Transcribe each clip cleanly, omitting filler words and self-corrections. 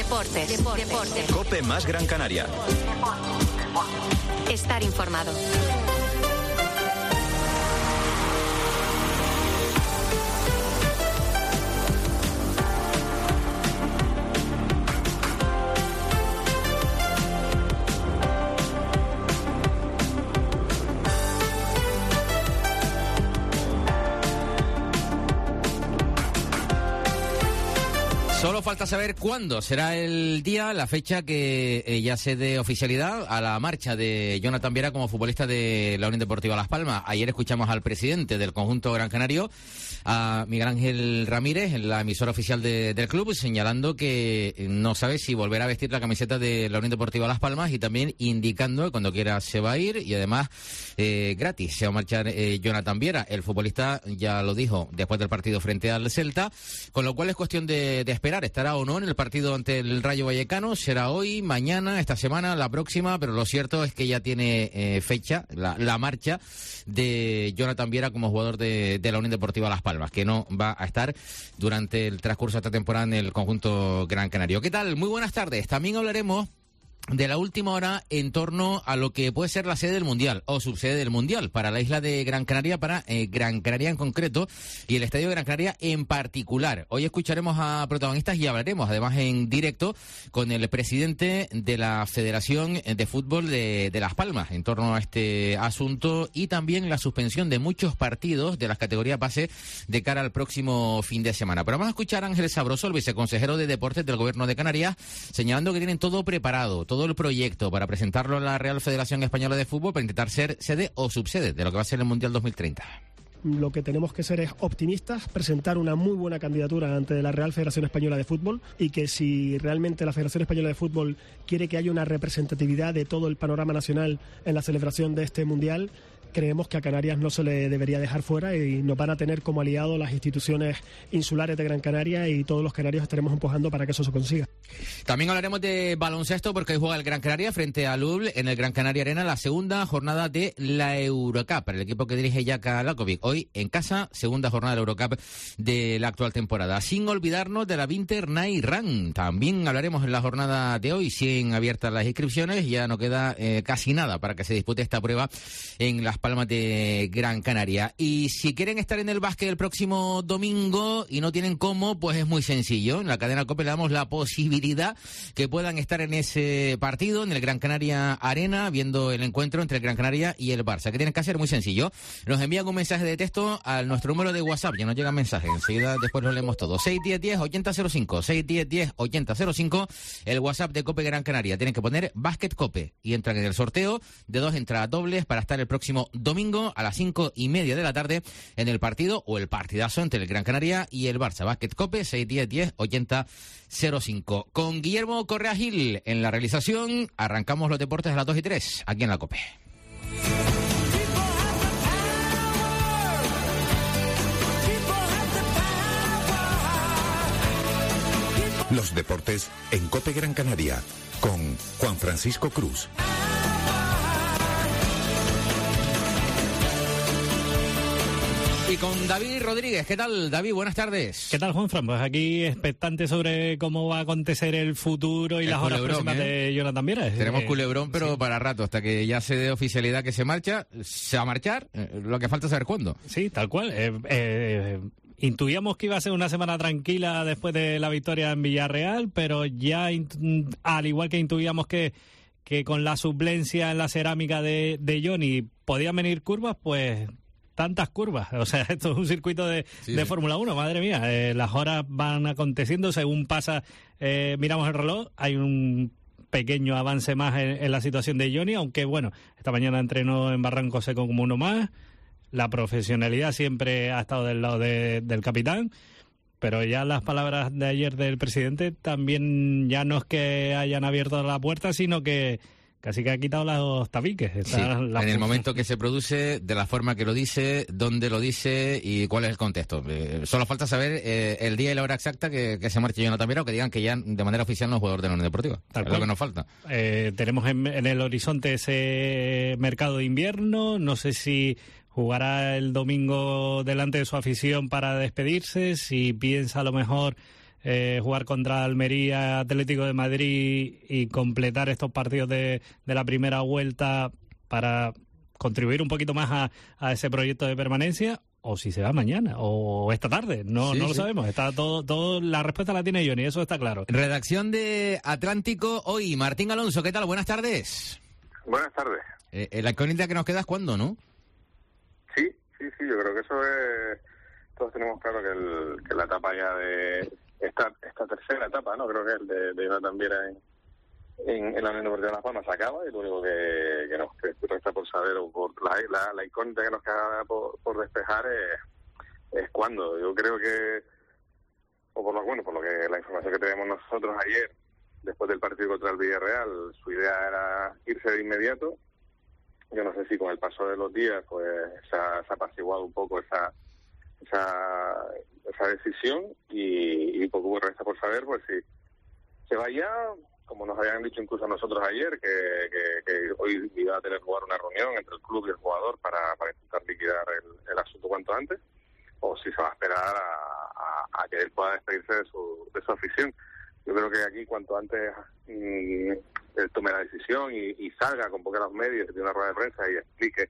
Deportes. COPE más Gran Canaria. Estar informado. Solo falta saber cuándo será el día, la fecha que ya se dé oficialidad a la marcha de Jonathan Viera como futbolista de la Unión Deportiva Las Palmas. Ayer escuchamos al presidente del conjunto Gran Canario, a Miguel Ángel Ramírez, en la emisora oficial del club, señalando que no sabe si volverá a vestir la camiseta de la Unión Deportiva Las Palmas y también indicando que cuando quiera se va a ir y además gratis se va a marchar Jonathan Viera. El futbolista ya lo dijo después del partido frente al Celta, con lo cual es cuestión de esperar. Estará o no en el partido ante el Rayo Vallecano, será hoy, mañana, esta semana, la próxima, pero lo cierto es que ya tiene fecha la marcha de Jonathan Viera como jugador de la Unión Deportiva Las Palmas, que no va a estar durante el transcurso de esta temporada en el conjunto Gran Canario. ¿Qué tal? Muy buenas tardes. También hablaremos de la última hora en torno a lo que puede ser la sede del Mundial o subsede del Mundial para la isla de Gran Canaria, para Gran Canaria en concreto y el Estadio de Gran Canaria en particular. Hoy escucharemos a protagonistas y hablaremos además en directo con el presidente de la Federación de Fútbol de Las Palmas en torno a este asunto y también la suspensión de muchos partidos de las categorías base de cara al próximo fin de semana. Pero vamos a escuchar a Ángel Sabroso, el viceconsejero de Deportes del Gobierno de Canarias, señalando que tienen todo preparado, todo el proyecto para presentarlo a la Real Federación Española de Fútbol para intentar ser sede o subsede de lo que va a ser el Mundial 2030. Lo que tenemos que ser es optimistas, presentar una muy buena candidatura ante la Real Federación Española de Fútbol y que si realmente la Federación Española de Fútbol quiere que haya una representatividad de todo el panorama nacional en la celebración de este Mundial, creemos que a Canarias no se le debería dejar fuera y nos van a tener como aliados las instituciones insulares de Gran Canaria y todos los canarios estaremos empujando para que eso se consiga. También hablaremos de baloncesto porque hoy juega el Gran Canaria frente a Lul en el Gran Canaria Arena, la segunda jornada de la Eurocup para el equipo que dirige Jaka Lakovic. Hoy en casa, segunda jornada de la Eurocup de la actual temporada. Sin olvidarnos de la Winter Night Run. También hablaremos en la jornada de hoy, siguen abiertas las inscripciones, ya no queda casi nada para que se dispute esta prueba en Las Palmas de Gran Canaria. Y si quieren estar en el básquet el próximo domingo y no tienen cómo, pues es muy sencillo. En la cadena COPE le damos la posibilidad que puedan estar en ese partido, en el Gran Canaria Arena, viendo el encuentro entre el Gran Canaria y el Barça. ¿Qué tienen que hacer? Muy sencillo. Nos envían un mensaje de texto a nuestro número de WhatsApp. Ya nos llegan mensajes. Enseguida después lo leemos todo. 61010-8005. 61010-8005. El WhatsApp de COPE Gran Canaria. Tienen que poner Básquet COPE y entran en el sorteo de 2 entradas dobles para estar el próximo domingo a las 5:30 de la tarde en el partido o el partidazo entre el Gran Canaria y el Barça. Básquet COPE 61010-8005. Con Guillermo Correa Gil en la realización, arrancamos los deportes a las 2 y 3 aquí en la COPE. Los deportes en COPE Gran Canaria con Juan Francisco Cruz. Y con David Rodríguez. ¿Qué tal, David? Buenas tardes. ¿Qué tal, Juanfran? Pues aquí expectante sobre cómo va a acontecer el futuro y las horas próximas de Jonathan Viera. Tenemos culebrón, pero sí, para rato, hasta que ya se dé oficialidad que se marcha, se va a marchar, lo que falta es saber cuándo. Sí, tal cual. Intuíamos que iba a ser una semana tranquila después de la victoria en Villarreal, pero ya, al igual que intuíamos que con la suplencia en la cerámica de Johnny podían venir curvas, pues tantas curvas. O sea, esto es un circuito de Fórmula 1, madre mía. Las horas van aconteciendo según pasa. Miramos el reloj, hay un pequeño avance más en la situación de Johnny, aunque bueno, esta mañana entrenó en Barranco Seco como uno más. La profesionalidad siempre ha estado del lado del capitán, pero ya las palabras de ayer del presidente también ya no es que hayan abierto la puerta, sino que casi que ha quitado los tabiques. En el momento que se produce, de la forma que lo dice, dónde lo dice y cuál es el contexto. Solo falta saber el día y la hora exacta que se marche Jonathan Viera o que digan que ya de manera oficial no es jugador de la Unión Deportiva. Es lo que nos falta. Tenemos en el horizonte ese mercado de invierno. No sé si jugará el domingo delante de su afición para despedirse, si piensa a lo mejor jugar contra Almería, Atlético de Madrid y completar estos partidos de la primera vuelta para contribuir un poquito más a ese proyecto de permanencia, o si se va mañana o esta tarde, no lo sabemos. Está todo, la respuesta la tiene Johnny, eso está claro. Redacción de Atlántico hoy. Martín Alonso, ¿qué tal? Buenas tardes. Buenas tardes. La incógnita que nos queda es cuándo, ¿no? Sí, yo creo que eso es... Todos tenemos claro que la etapa ya de... Esta tercera etapa, ¿no? Creo que el de Jonathan Viera en la Unión Deportiva de Las Palmas se acaba, y lo único que nos resta por saber, o por la incógnita que nos queda por despejar es cuándo. Yo creo que, por lo que la información que tenemos nosotros ayer, después del partido contra el Villarreal, su idea era irse de inmediato. Yo no sé si con el paso de los días pues se ha apaciguado un poco esa decisión, y poco resta por saber pues si se vaya, como nos habían dicho incluso a nosotros ayer, que hoy iba a tener lugar una reunión entre el club y el jugador para intentar liquidar el asunto cuanto antes, o si se va a esperar a que él pueda despedirse de su afición. Yo creo que aquí cuanto antes él tome la decisión y salga, convoque a los medios, de una rueda de prensa y explique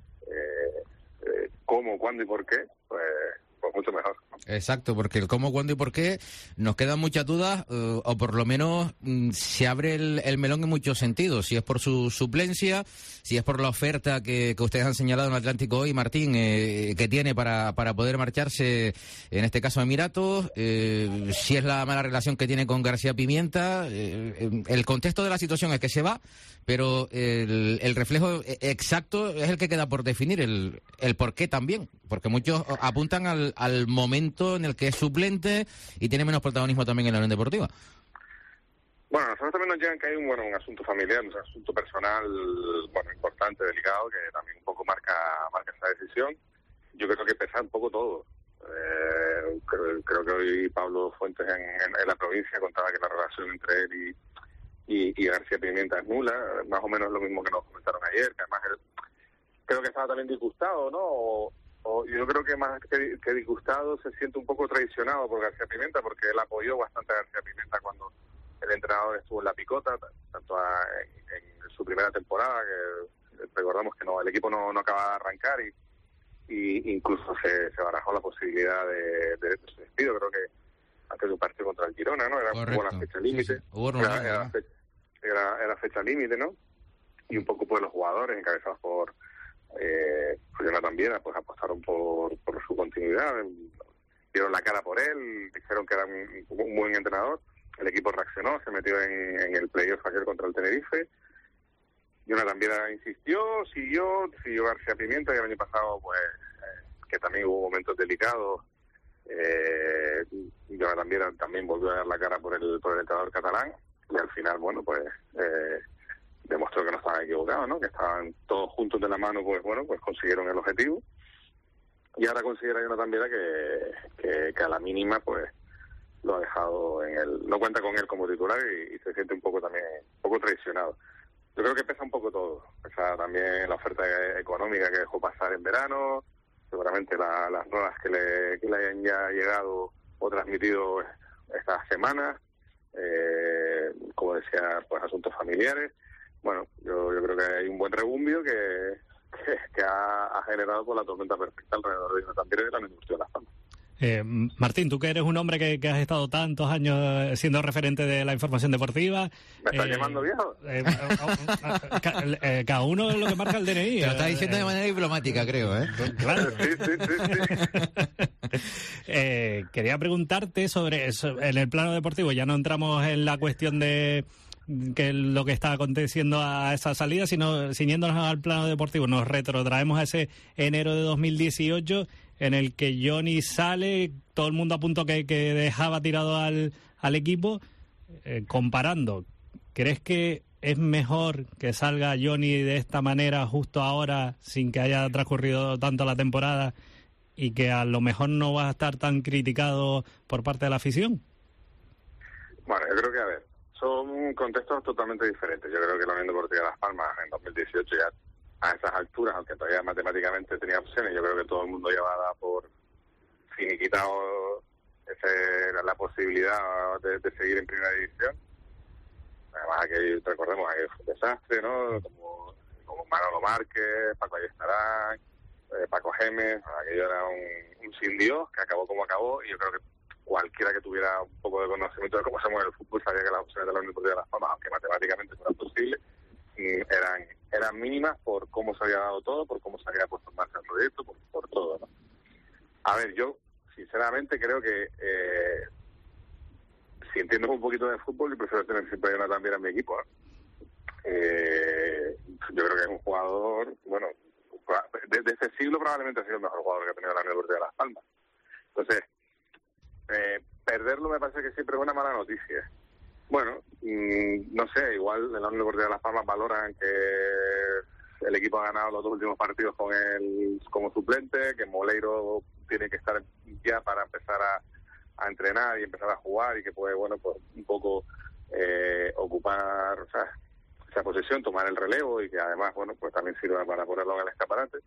cómo, cuándo y por qué, pues mucho mejor. Exacto, porque el cómo, cuándo y por qué nos quedan muchas dudas, o por lo menos se abre el melón en muchos sentidos. Si es por su suplencia, si es por la oferta que ustedes han señalado en Atlántico hoy, Martín, que tiene para poder marcharse, en este caso a Emiratos, si es la mala relación que tiene con García Pimienta. El contexto de la situación es que se va, pero el reflejo exacto es el que queda por definir, el por qué también, porque muchos apuntan al momento en el que es suplente y tiene menos protagonismo también en la Unión Deportiva. Bueno, nosotros también nos llegan que hay un asunto familiar, un asunto personal, importante, delicado, que también un poco marca esa decisión. Yo creo que pesa un poco todo. Creo que hoy Pablo Fuentes en la provincia contaba que la relación entre él y García Pimienta es nula, más o menos lo mismo que nos comentaron ayer, que además él creo que estaba también disgustado, ¿no? Yo creo que más que disgustado se siente un poco traicionado por García Pimienta, porque él apoyó bastante a García Pimienta cuando el entrenador estuvo en la picota, tanto en su primera temporada, que recordamos que el equipo no acaba de arrancar, y incluso se barajó la posibilidad de su despido. Creo que antes de un partido contra el Girona, ¿no? Hubo la fecha límite. Era fecha límite, ¿no? Y un poco pues los jugadores encabezados por Jonathan Viera pues apostaron por su continuidad, dieron la cara por él, dijeron que era un buen entrenador. El equipo reaccionó, se metió en el playoff ayer contra el Tenerife. Jonathan Viera insistió, siguió García Pimienta, y el año pasado pues que también hubo momentos delicados. Jonathan Viera también volvió a dar la cara por el entrenador catalán, y al final demostró que no estaban equivocados, ¿no? Que estaban todos juntos de la mano, pues consiguieron el objetivo. Y ahora considera Jonathan Viera que a la mínima pues lo ha dejado no cuenta con él como titular, y se siente un poco traicionado. Yo creo que pesa un poco todo. Pesa también la oferta económica que dejó pasar en verano, seguramente las nuevas que le hayan ya llegado o transmitido estas semanas, como decía, pues asuntos familiares. Bueno, yo creo que hay un buen rebumbio que ha generado por la tormenta perfecta alrededor de Jonathan Viera y de la Unión Deportiva de Las Palmas. Martín, tú que eres un hombre que has estado tantos años siendo referente de la información deportiva. ¿Me estás llamando viejo? Cada uno es lo que marca el DNI. Te lo está diciendo de manera diplomática, creo, ¿eh? Claro. Sí. Quería preguntarte sobre eso, en el plano deportivo. Ya no entramos en la cuestión de que lo que está aconteciendo a esa salida, sino ciñéndonos al plano deportivo. Nos retrotraemos a ese enero de 2018 en el que Johnny sale, todo el mundo apuntó que dejaba tirado al equipo. Comparando, ¿crees que es mejor que salga Johnny de esta manera justo ahora, sin que haya transcurrido tanto la temporada, y que a lo mejor no va a estar tan criticado por parte de la afición? Bueno, yo creo que, a ver, son contextos totalmente diferentes. Yo creo que la Unión Deportiva de Las Palmas en 2018 ya a esas alturas, aunque todavía matemáticamente tenía opciones, yo creo que todo el mundo ya va a dar por finiquitado esa era la posibilidad de seguir en primera división. Además, aquí recordemos, aquello fue un desastre, ¿no? Como Manolo Márquez, Paco Ayestarán, Paco Gémez, aquello era un sin Dios que acabó como acabó, y yo creo que cualquiera que tuviera un poco de conocimiento de cómo se mueve el fútbol sabía que las opciones de la Unión Deportiva de Las Palmas, aunque matemáticamente no eran posibles, eran mínimas por cómo se había dado todo, por cómo se había puesto en marcha el proyecto, por todo, ¿no? A ver, yo sinceramente creo que si entiendo un poquito de fútbol, yo prefiero tener siempre a Jonathan Viera en mi equipo, ¿no? Yo creo que es un jugador, bueno, desde este siglo probablemente ha sido el mejor jugador que ha tenido la Unión Deportiva de Las Palmas. Entonces, perderlo me parece que siempre es una mala noticia. Bueno, no sé, igual en la Unión Deportiva de Las Palmas valoran que el equipo ha ganado los 2 últimos partidos con él como suplente, que Moleiro tiene que estar ya para empezar a entrenar y empezar a jugar, y que puede, bueno, pues un poco ocupar, o sea, esa posición, tomar el relevo, y que además, bueno, pues también sirva para ponerlo en el escaparate.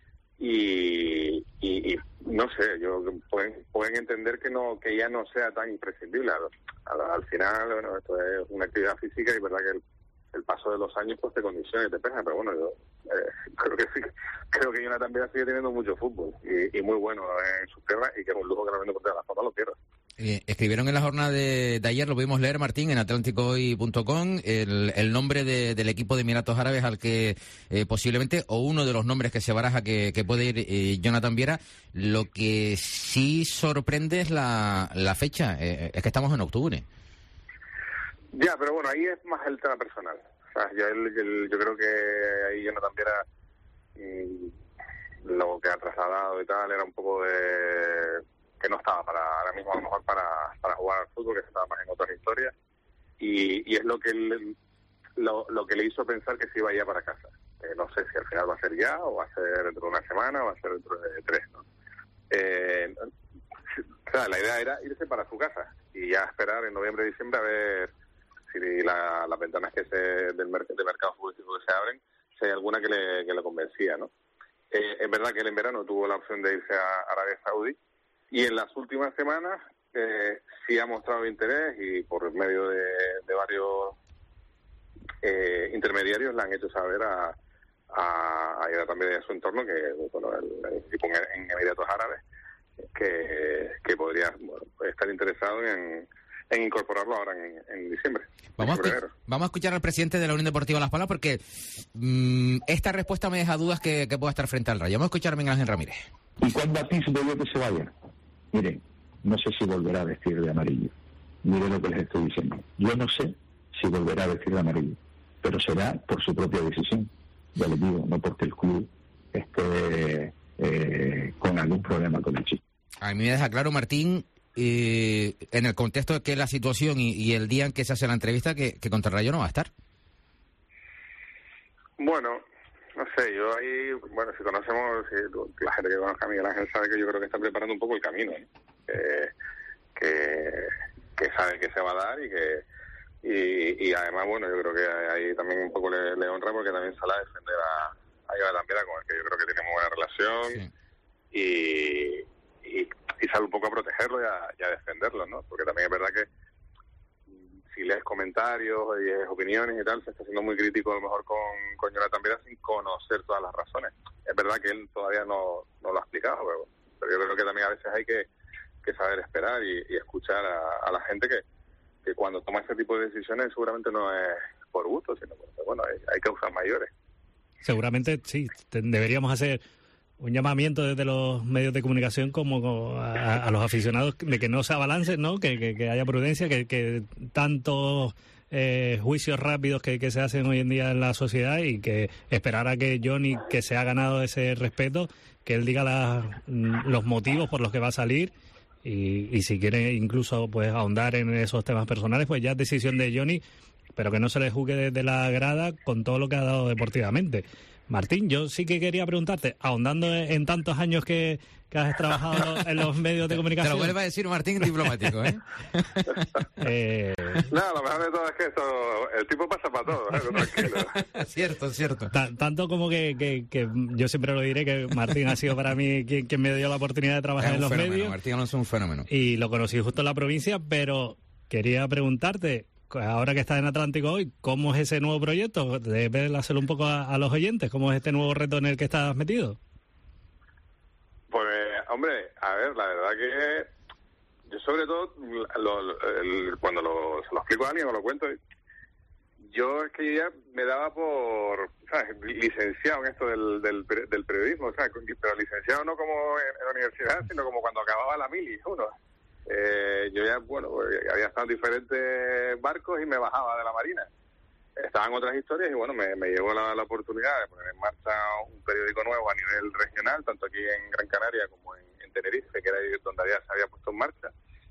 Y no sé, pueden entender que ya no sea tan imprescindible. Al final, bueno, esto es una actividad física, y verdad que el paso de los años pues te condiciona y te pesa, pero bueno, yo creo que sí, creo que Jonathan Viera sigue teniendo mucho fútbol y muy bueno en sus tierras, y que es un lujo que la Unión Deportiva de Las Palmas lo pierda. Escribieron en la jornada de ayer, lo pudimos leer, Martín, en atlánticohoy.com, el nombre del equipo de Emiratos Árabes al que posiblemente, o uno de los nombres que se baraja que puede ir Jonathan Viera. Lo que sí sorprende es la fecha, es que estamos en octubre. Ya, pero bueno, ahí es más el tema personal. O sea, yo creo que ahí Jonathan Viera, lo que ha trasladado y tal, era un poco de que no estaba ahora mismo a lo mejor para jugar al fútbol, que estaba más en otras historias, y es lo que le hizo pensar que se iba ya para casa. No sé si al final va a ser ya, o va a ser dentro de una semana, o va a ser dentro de 3, ¿no? O sea, la idea era irse para su casa y ya esperar en noviembre, diciembre, a ver si las ventanas del mercado futbolístico que se abren, si hay alguna que le convencía, ¿no? Es verdad que él en verano tuvo la opción de irse a Arabia Saudí, y en las últimas semanas sí ha mostrado interés, y por medio de varios intermediarios le han hecho saber a también a su entorno que, bueno, el equipo en Emiratos Árabes que podría, bueno, estar interesado en incorporarlo ahora en diciembre. Vamos a escuchar al presidente de la Unión Deportiva Las Palmas, porque esta respuesta me deja dudas que pueda estar frente al Rayo. Vamos a escuchar a Miguel Ángel Ramírez. ¿Y cuándo atisbo yo que se vaya? Miren, no sé si volverá a vestir de amarillo. Miren lo que les estoy diciendo. Yo no sé si volverá a vestir de amarillo, pero será por su propia decisión. Ya les digo, no porque el club esté con algún problema con el chico. A mí me deja claro, Martín, en el contexto de que la situación y el día en que se hace la entrevista, que contra el Rayo no va a estar. Bueno, no sé, yo ahí, bueno, si conocemos, la gente que conozca a Miguel Ángel sabe que yo creo que está preparando un poco el camino, ¿no? Que sabe que se va a dar, y además, bueno, yo creo que ahí también un poco le honra, porque también sale a defender a Jonathan Viera, con el que yo creo que tiene muy buena relación, sí. y sale un poco a protegerlo y a defenderlo, ¿no? Porque también es verdad que si lees comentarios y opiniones y tal, se está siendo muy crítico a lo mejor con Jonathan Viera sin conocer todas las razones. Es verdad que él todavía no lo ha explicado, pero yo creo que también a veces hay que saber esperar y escuchar a la gente que cuando toma ese tipo de decisiones seguramente no es por gusto, sino porque, bueno, hay causas mayores. Seguramente sí, deberíamos hacer un llamamiento desde los medios de comunicación como a los aficionados de que no se abalancen, ¿no? Que haya prudencia, que tantos juicios rápidos que se hacen hoy en día en la sociedad, y que esperar a que Johnny, que se ha ganado ese respeto, que él diga los motivos por los que va a salir, y si quiere incluso pues ahondar en esos temas personales, pues ya es decisión de Johnny, pero que no se le juzgue desde la grada con todo lo que ha dado deportivamente. Martín, yo sí que quería preguntarte, ahondando en tantos años que has trabajado en los medios de comunicación. Te lo vuelve a decir Martín diplomático, ¿eh? No, lo mejor de todo es que el tipo pasa para todo, tranquilo. Cierto. Tanto como que yo siempre lo diré, que Martín ha sido para mí quien me dio la oportunidad de trabajar en los medios. Martín Alonso es un fenómeno. Y lo conocí justo en la provincia, pero quería preguntarte, ahora que estás en Atlántico hoy, ¿cómo es ese nuevo proyecto? Debes hacerlo un poco a los oyentes. ¿Cómo es este nuevo reto en el que estás metido? Pues, hombre, a ver, la verdad que yo sobre todo, cuando se lo explico a alguien o lo cuento, yo es que ya me daba por, ¿sabes?, licenciado en esto del periodismo, o sea, pero licenciado no como en la universidad, sino como cuando acababa la mili, uno. Yo ya, bueno, había estado en diferentes barcos y me bajaba de la marina. Estaban otras historias y bueno, me llegó la oportunidad de poner en marcha un periódico nuevo a nivel regional, tanto aquí en Gran Canaria como en Tenerife, que era donde se había puesto en marcha,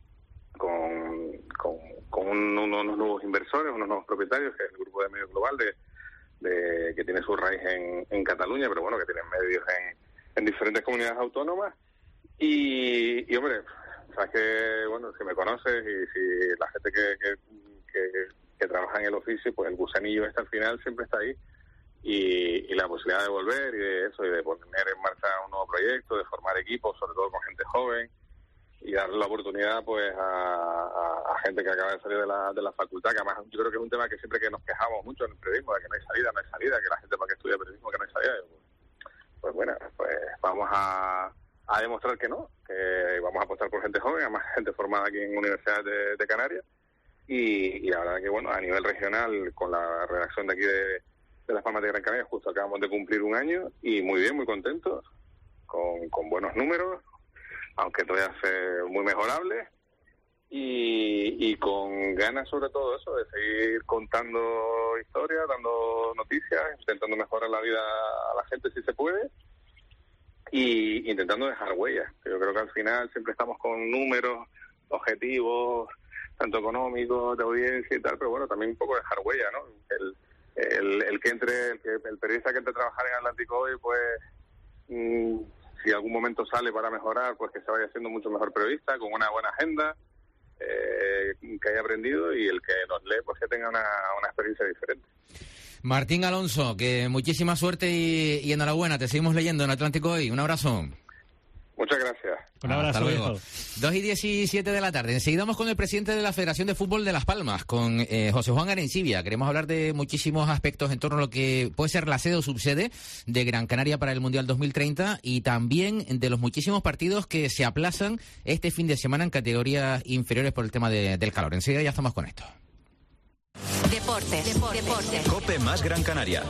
con unos nuevos inversores, unos nuevos propietarios, que es el Grupo de Medios Global, que tiene su raíz en Cataluña, pero bueno, que tienen medios en diferentes comunidades autónomas. Y hombre, sabes que, bueno, que me conoces y si la gente que trabaja en el oficio, pues el gusanillo al final siempre está ahí, y la posibilidad de volver y de eso, y de poner en marcha un nuevo proyecto, de formar equipos, sobre todo con gente joven, y darle la oportunidad pues a gente que acaba de salir de la facultad, que además yo creo que es un tema que siempre que nos quejamos mucho en el periodismo, de que no hay salida, que la gente para que estudia periodismo, que no hay salida, pues bueno, pues vamos a demostrar que no, que vamos a apostar por gente joven, además gente formada aquí en universidades de Canarias, y la verdad que bueno, a nivel regional, con la redacción de aquí de Las Palmas de Gran Canaria, justo acabamos de cumplir un año, y muy bien, muy contentos, con buenos números, aunque todavía es muy mejorable, y con ganas sobre todo eso, de seguir contando historias, dando noticias, intentando mejorar la vida a la gente si se puede, y intentando dejar huellas. Yo creo que al final siempre estamos con números, objetivos, tanto económicos, de audiencia y tal, pero bueno, también un poco dejar huella, ¿no? El periodista que entre a trabajar en Atlántico hoy, pues si algún momento sale para mejorar, pues que se vaya siendo mucho mejor periodista, con una buena agenda, que haya aprendido, y el que nos lee, pues que tenga una experiencia diferente. Martín Alonso, que muchísima suerte y enhorabuena, te seguimos leyendo en Atlántico hoy. Un abrazo. Muchas gracias. Un abrazo. Hasta luego. 2:17 de la tarde. Enseguida vamos con el presidente de la Federación de Fútbol de Las Palmas, con José Juan Arencibia. Queremos hablar de muchísimos aspectos en torno a lo que puede ser la sede o subsede de Gran Canaria para el Mundial 2030, y también de los muchísimos partidos que se aplazan este fin de semana en categorías inferiores por el tema del calor. Enseguida ya estamos con esto. Deportes. COPE más Gran Canaria.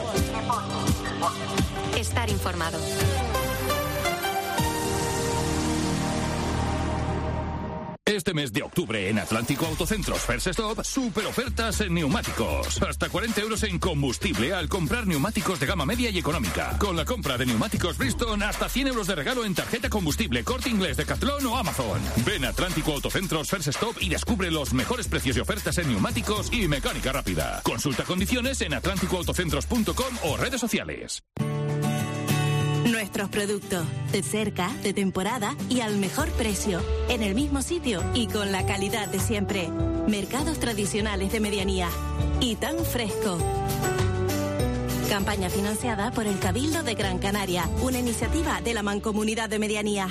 Estar informado. Este mes de octubre en Atlántico Autocentros First Stop, super ofertas en neumáticos. Hasta 40 euros en combustible al comprar neumáticos de gama media y económica. Con la compra de neumáticos Bridgestone, hasta 100 euros de regalo en tarjeta combustible, Corte Inglés, Decathlon o Amazon. Ven a Atlántico Autocentros First Stop y descubre los mejores precios y ofertas en neumáticos y mecánica rápida. Consulta condiciones en atlánticoautocentros.com o redes sociales. Nuestros productos, de cerca, de temporada y al mejor precio, en el mismo sitio y con la calidad de siempre. Mercados tradicionales de medianía y tan fresco. Campaña financiada por el Cabildo de Gran Canaria, una iniciativa de la Mancomunidad de Medianía.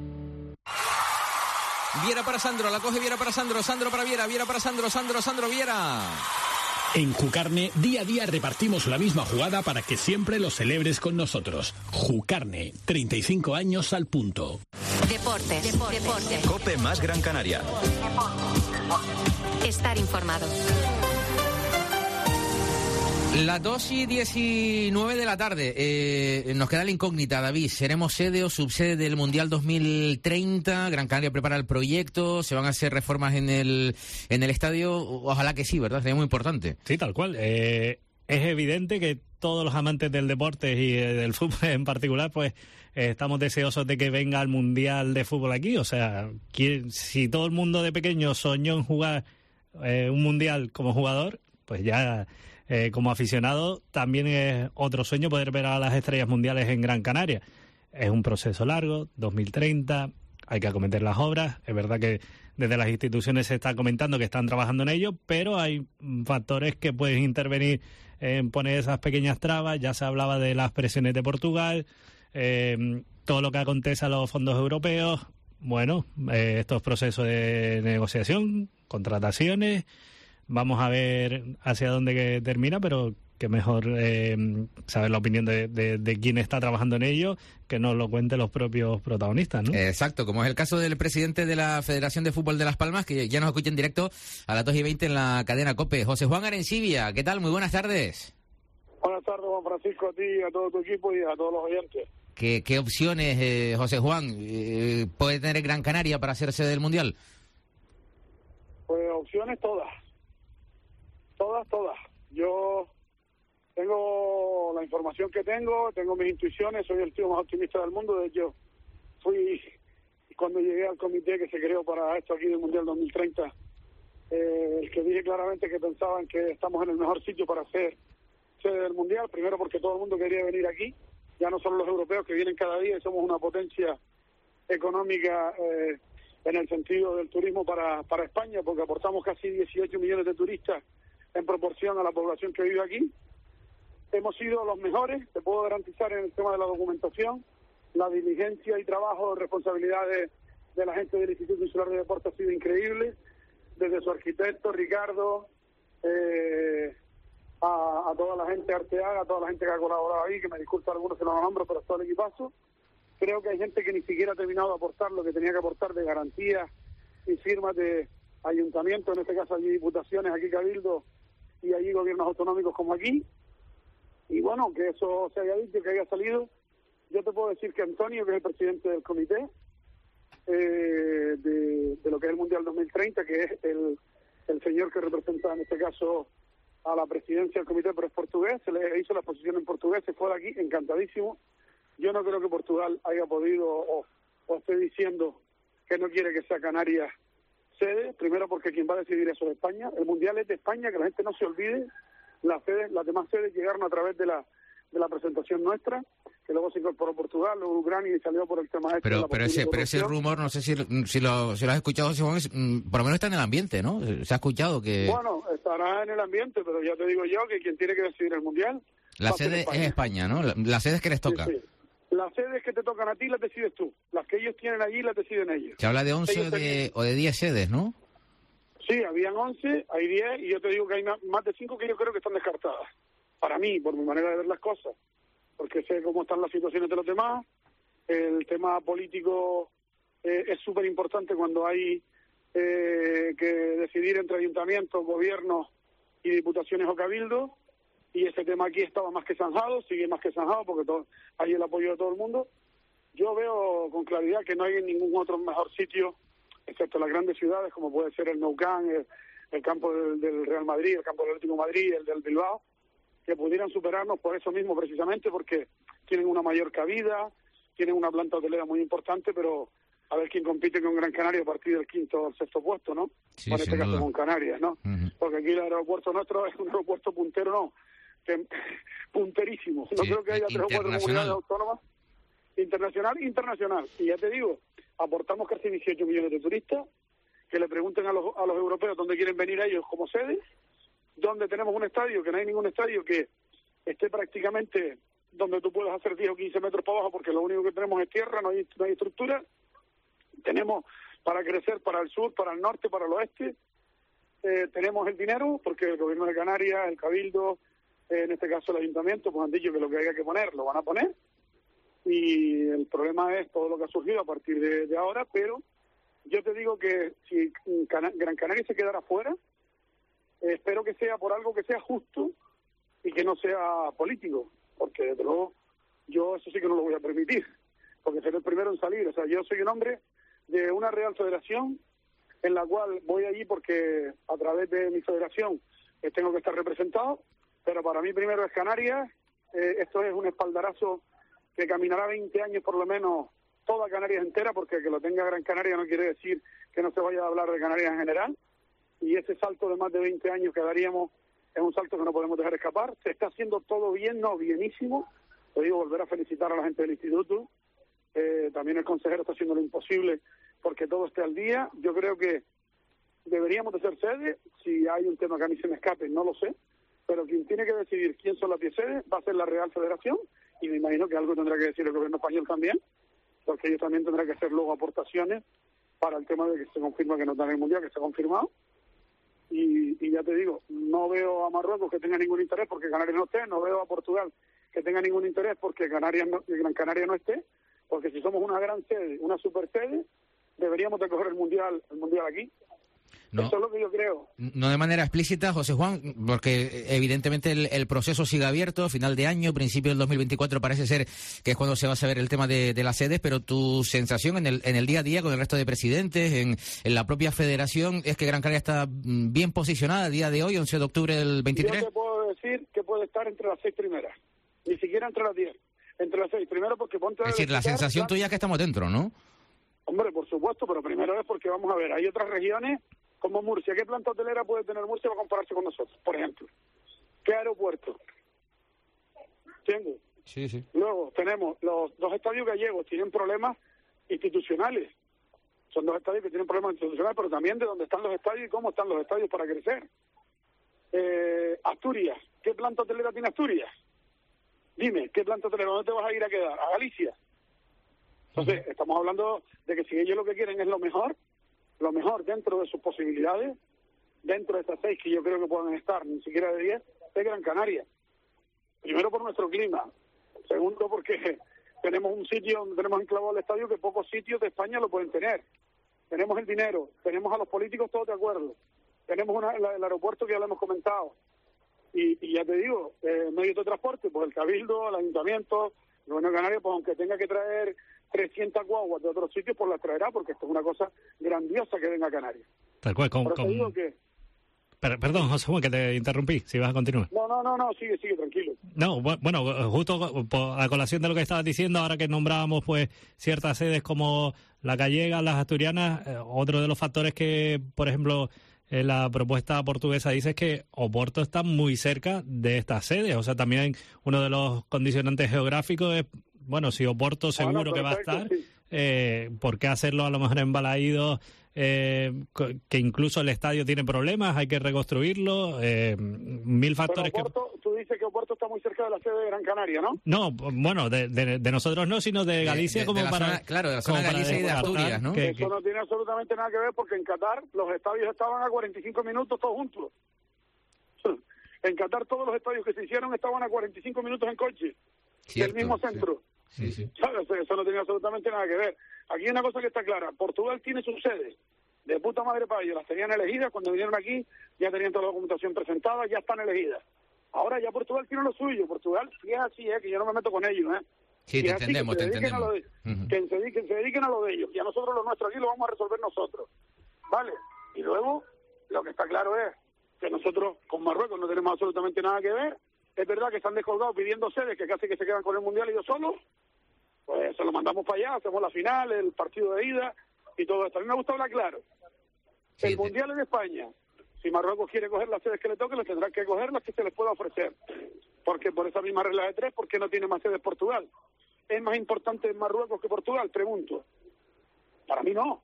Viera para Sandro, la coge Viera para Sandro, Sandro para Viera, Viera para Sandro, Sandro Viera. En Jucarne, día a día repartimos la misma jugada para que siempre lo celebres con nosotros. Jucarne, 35 años al punto. Deportes. COPE más Gran Canaria. Estar informado. Las 2:19 de la tarde. Nos queda la incógnita, David. ¿Seremos sede o subsede del Mundial 2030? Gran Canaria prepara el proyecto. ¿Se van a hacer reformas en el estadio? Ojalá que sí, ¿verdad? Sería muy importante. Sí, tal cual. Es evidente que todos los amantes del deporte y del fútbol en particular, pues estamos deseosos de que venga el Mundial de Fútbol aquí. O sea, si todo el mundo de pequeño soñó en jugar un Mundial como jugador, pues ya como aficionado también es otro sueño poder ver a las estrellas mundiales en Gran Canaria. Es un proceso largo, 2030, hay que acometer las obras. Es verdad que desde las instituciones se está comentando que están trabajando en ello, pero hay factores que pueden intervenir en poner esas pequeñas trabas. Ya se hablaba de las presiones de Portugal, todo lo que acontece a los fondos europeos. Bueno, estos procesos de negociación, contrataciones, vamos a ver hacia dónde termina, pero que mejor saber la opinión de quién está trabajando en ello, que nos lo cuenten los propios protagonistas, ¿no? Exacto, como es el caso del presidente de la Federación de Fútbol de Las Palmas, que ya nos escucha en directo a las 2:20 en la cadena COPE. José Juan Arencibia, ¿qué tal? Muy buenas tardes. Buenas tardes, Juan Francisco, a ti, a todo tu equipo y a todos los oyentes. ¿Qué opciones, José Juan, puede tener Gran Canaria para ser sede del Mundial? Pues opciones todas. Todas. Yo tengo la información que tengo mis intuiciones, soy el tío más optimista del mundo. De hecho, fui, cuando llegué al comité que se creó para esto aquí del Mundial 2030, el que dije claramente que pensaban que estamos en el mejor sitio para ser sede del Mundial, primero porque todo el mundo quería venir aquí, ya no solo los europeos que vienen cada día, y somos una potencia económica en el sentido del turismo para España, porque aportamos casi 18 millones de turistas en proporción a la población que vive aquí. Hemos sido los mejores, te puedo garantizar, en el tema de la documentación, la diligencia y trabajo, responsabilidad de la gente del Instituto Insular de Deportes ha sido increíble, desde su arquitecto, Ricardo, a toda la gente Arteaga, a toda la gente que ha colaborado ahí, que me disculpa algunos que no lo nombro, pero todo el equipazo. Creo que hay gente que ni siquiera ha terminado de aportar lo que tenía que aportar de garantías y firmas de ayuntamiento, en este caso allí diputaciones, aquí cabildo y allí gobiernos autonómicos como aquí. Y bueno, que eso se haya dicho, que haya salido. Yo te puedo decir que Antonio, que es el presidente del comité de lo que es el Mundial 2030, que es el señor que representa en este caso a la presidencia del comité, pero es portugués, se le hizo la exposición en portugués, se fue de aquí encantadísimo. Yo no creo que Portugal haya podido o esté diciendo que no quiere que sea Canarias sede, primero porque quien va a decidir eso es España. El Mundial es de España, que la gente no se olvide. Las demás sedes llegaron a través de la presentación nuestra, que luego se incorporó Portugal, luego Ucrania y salió por el tema este. Pero ese rumor, no sé si lo has escuchado, Simón, por lo menos está en el ambiente, ¿no? Se ha escuchado que... Bueno, estará en el ambiente, pero ya te digo yo que quien tiene que decidir el Mundial... La sede es España, ¿no? Las sedes que les toca. Sí. Las sedes que te tocan a ti las decides tú. Las que ellos tienen allí las deciden ellos. Se habla de 11 o de 10 sedes, ¿no? Sí, habían 11, hay 10, y yo te digo que hay más de 5 que yo creo que están descartadas. Para mí, por mi manera de ver las cosas. Porque sé cómo están las situaciones de los demás. El tema político es súper importante cuando hay que decidir entre ayuntamientos, gobiernos y diputaciones o cabildos. Y ese tema aquí estaba más que zanjado, sigue más que zanjado, porque hay el apoyo de todo el mundo. Yo veo con claridad que no hay en ningún otro mejor sitio, excepto las grandes ciudades, como puede ser el Nou Camp, el campo del Real Madrid, el campo del Atlético de Madrid, el del Bilbao, que pudieran superarnos por eso mismo, precisamente, porque tienen una mayor cabida, tienen una planta hotelera muy importante, pero a ver quién compite con Gran Canaria a partir del 5º o 6º puesto, ¿no? Sí, en este caso con Canarias, ¿no? Porque aquí el aeropuerto nuestro es un aeropuerto puntero, ¿no? Punterísimo. No creo que haya 3 o 4 comunidades autónomas. Internacional. Y ya te digo, aportamos casi 18 millones de turistas, que le pregunten a los europeos dónde quieren venir ellos como sede, donde tenemos un estadio, que no hay ningún estadio que esté prácticamente donde tú puedas hacer 10 o 15 metros para abajo, porque lo único que tenemos es tierra, no hay estructura. Tenemos para crecer para el sur, para el norte, para el oeste. Tenemos el dinero, porque el gobierno de Canarias, el Cabildo, en este caso el ayuntamiento, pues han dicho que lo que haya que poner, lo van a poner. Y el problema es todo lo que ha surgido a partir de ahora, pero yo te digo que si Gran Canaria se quedara fuera, espero que sea por algo que sea justo y que no sea político, porque desde luego yo eso sí que no lo voy a permitir, porque seré el primero en salir. O sea, yo soy un hombre de una Real Federación en la cual voy allí porque a través de mi federación tengo que estar representado, pero para mí primero es Canarias. Esto es un espaldarazo que caminará 20 años por lo menos toda Canarias entera, porque que lo tenga Gran Canaria no quiere decir que no se vaya a hablar de Canarias en general, y ese salto de más de 20 años que daríamos es un salto que no podemos dejar escapar. Se está haciendo todo bien, no, bienísimo. Te digo, volver a felicitar a la gente del instituto. También el consejero está haciendo lo imposible porque todo esté al día. Yo creo que deberíamos de ser sede. Si hay un tema que a mí se me escape, no lo sé. Pero quien tiene que decidir quién son las 10 sedes va a ser la Real Federación. Y me imagino que algo tendrá que decir el gobierno español también, porque ellos también tendrán que hacer luego aportaciones para el tema de que se confirma que no está en el Mundial, que se ha confirmado. Y ya te digo, no veo a Marruecos que tenga ningún interés porque Canarias no esté, no veo a Portugal que tenga ningún interés porque Gran Canaria no esté, porque si somos una gran sede, una super sede, deberíamos de coger el mundial aquí. No, eso es lo que yo creo. No de manera explícita, José Juan, porque evidentemente el proceso sigue abierto, final de año, principio del 2024 parece ser que es cuando se va a saber el tema de las sedes, pero tu sensación en el día a día con el resto de presidentes, en la propia federación, es que Gran Canaria está bien posicionada a día de hoy, 11 de octubre del 23. Yo te puedo decir que puede estar entre las 6 primeras, ni siquiera entre las 10, entre las 6 primero porque ponte a... Es decir, la sensación tuya es que estamos dentro, ¿no? Hombre, por supuesto, pero primero es porque vamos a ver, hay otras regiones como Murcia. ¿Qué planta hotelera puede tener Murcia para compararse con nosotros, por ejemplo? ¿Qué aeropuerto? ¿Entiendes? Sí. Luego tenemos los 2 estadios gallegos, tienen problemas institucionales. Son 2 estadios que tienen problemas institucionales, pero también de dónde están los estadios y cómo están los estadios para crecer. Asturias. ¿Qué planta hotelera tiene Asturias? Dime, ¿qué planta hotelera? ¿Dónde te vas a ir a quedar? ¿A Galicia? Entonces, estamos hablando de que si ellos lo que quieren es lo mejor dentro de sus posibilidades, dentro de estas 6 que yo creo que pueden estar, ni siquiera de 10, es Gran Canaria. Primero por nuestro clima, segundo porque tenemos un sitio donde tenemos enclavado el estadio que pocos sitios de España lo pueden tener. Tenemos el dinero, tenemos a los políticos todos de acuerdo, tenemos el aeropuerto que ya lo hemos comentado, y ya te digo, medios de transporte, pues el Cabildo, el Ayuntamiento, el Gobierno de Canarias, pues aunque tenga que traer 300 guaguas de otros sitios, pues las traerá, porque esto es una cosa grandiosa que venga a Canarias. Tal cual, digo que... Perdón, José Juan, que te interrumpí, si vas a continuar. No, sigue, tranquilo. No, bueno, justo a colación de lo que estabas diciendo, ahora que nombrábamos pues ciertas sedes como la gallega, las asturianas, otro de los factores que, por ejemplo, la propuesta portuguesa dice es que Oporto está muy cerca de estas sedes, o sea, también uno de los condicionantes geográficos es, bueno, si Oporto seguro que va a estar, sí. ¿Por qué hacerlo a lo mejor en Balaídos? Que incluso el estadio tiene problemas, hay que reconstruirlo, 1000 factores. Pero Oporto, tú dices que Oporto está muy cerca de la sede de Gran Canaria, ¿no? No, bueno, de nosotros no, sino de Galicia como para... Zona, claro, de la zona de Galicia y de Asturias, ¿no? Eso no tiene absolutamente nada que ver porque en Qatar los estadios estaban a 45 minutos todos juntos. En Qatar todos los estadios que se hicieron estaban a 45 minutos en coche, del mismo centro. Sí. ¿Sabes? Eso no tiene absolutamente nada que ver. Aquí hay una cosa que está clara. Portugal tiene sus sedes de puta madre para ellos. Las tenían elegidas. Cuando vinieron aquí ya tenían toda la documentación presentada, ya están elegidas. Ahora ya Portugal tiene lo suyo. Portugal, si es así, que yo no me meto con ellos. Sí, te entendemos, te entendemos. Que se dediquen a lo de ellos. Y a nosotros lo nuestro aquí lo vamos a resolver nosotros. ¿Vale? Y luego, lo que está claro es que nosotros con Marruecos no tenemos absolutamente nada que ver. Es verdad que están descolgados pidiendo sedes que casi que se quedan con el Mundial ellos solos. Pues se lo mandamos para allá, hacemos la final, el partido de ida y todo esto. A mí me gusta hablar claro. Sí, el Mundial en España. Si Marruecos quiere coger las sedes que le toquen, les tendrán que coger las que se les pueda ofrecer. Porque por esa misma regla de 3, ¿por qué no tiene más sedes Portugal? ¿Es más importante Marruecos que Portugal? Pregunto. Para mí no.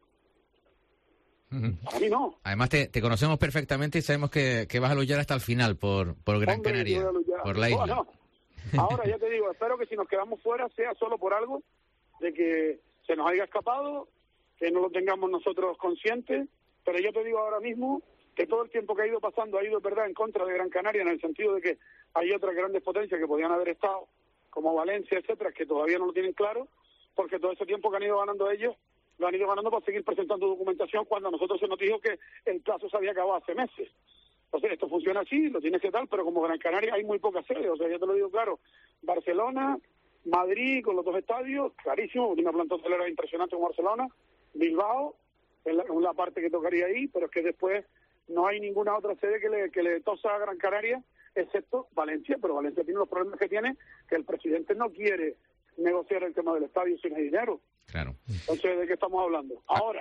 Para mí no. Además te conocemos perfectamente y sabemos que vas a luchar hasta el final por Gran Canaria, por la isla. No. Ahora ya te digo, espero que si nos quedamos fuera sea solo por algo de que se nos haya escapado, que no lo tengamos nosotros conscientes, pero yo te digo ahora mismo que todo el tiempo que ha ido pasando ha ido, verdad, en contra de Gran Canaria, en el sentido de que hay otras grandes potencias que podían haber estado, como Valencia, etcétera, que todavía no lo tienen claro, porque todo ese tiempo que han ido ganando ellos, lo han ido ganando para seguir presentando documentación cuando a nosotros se nos dijo que el plazo se había acabado hace meses. Entonces, esto funciona así, lo tienes que tal, pero como Gran Canaria hay muy pocas sedes, o sea, ya te lo digo claro, Barcelona, Madrid, con los 2 estadios, clarísimo, una planta hotelera impresionante como Barcelona, Bilbao, es la parte que tocaría ahí, pero es que después no hay ninguna otra sede que le tosa a Gran Canaria, excepto Valencia, pero Valencia tiene los problemas que tiene, que el presidente no quiere negociar el tema del estadio sin el dinero. Claro. Entonces, ¿de qué estamos hablando? Ahora,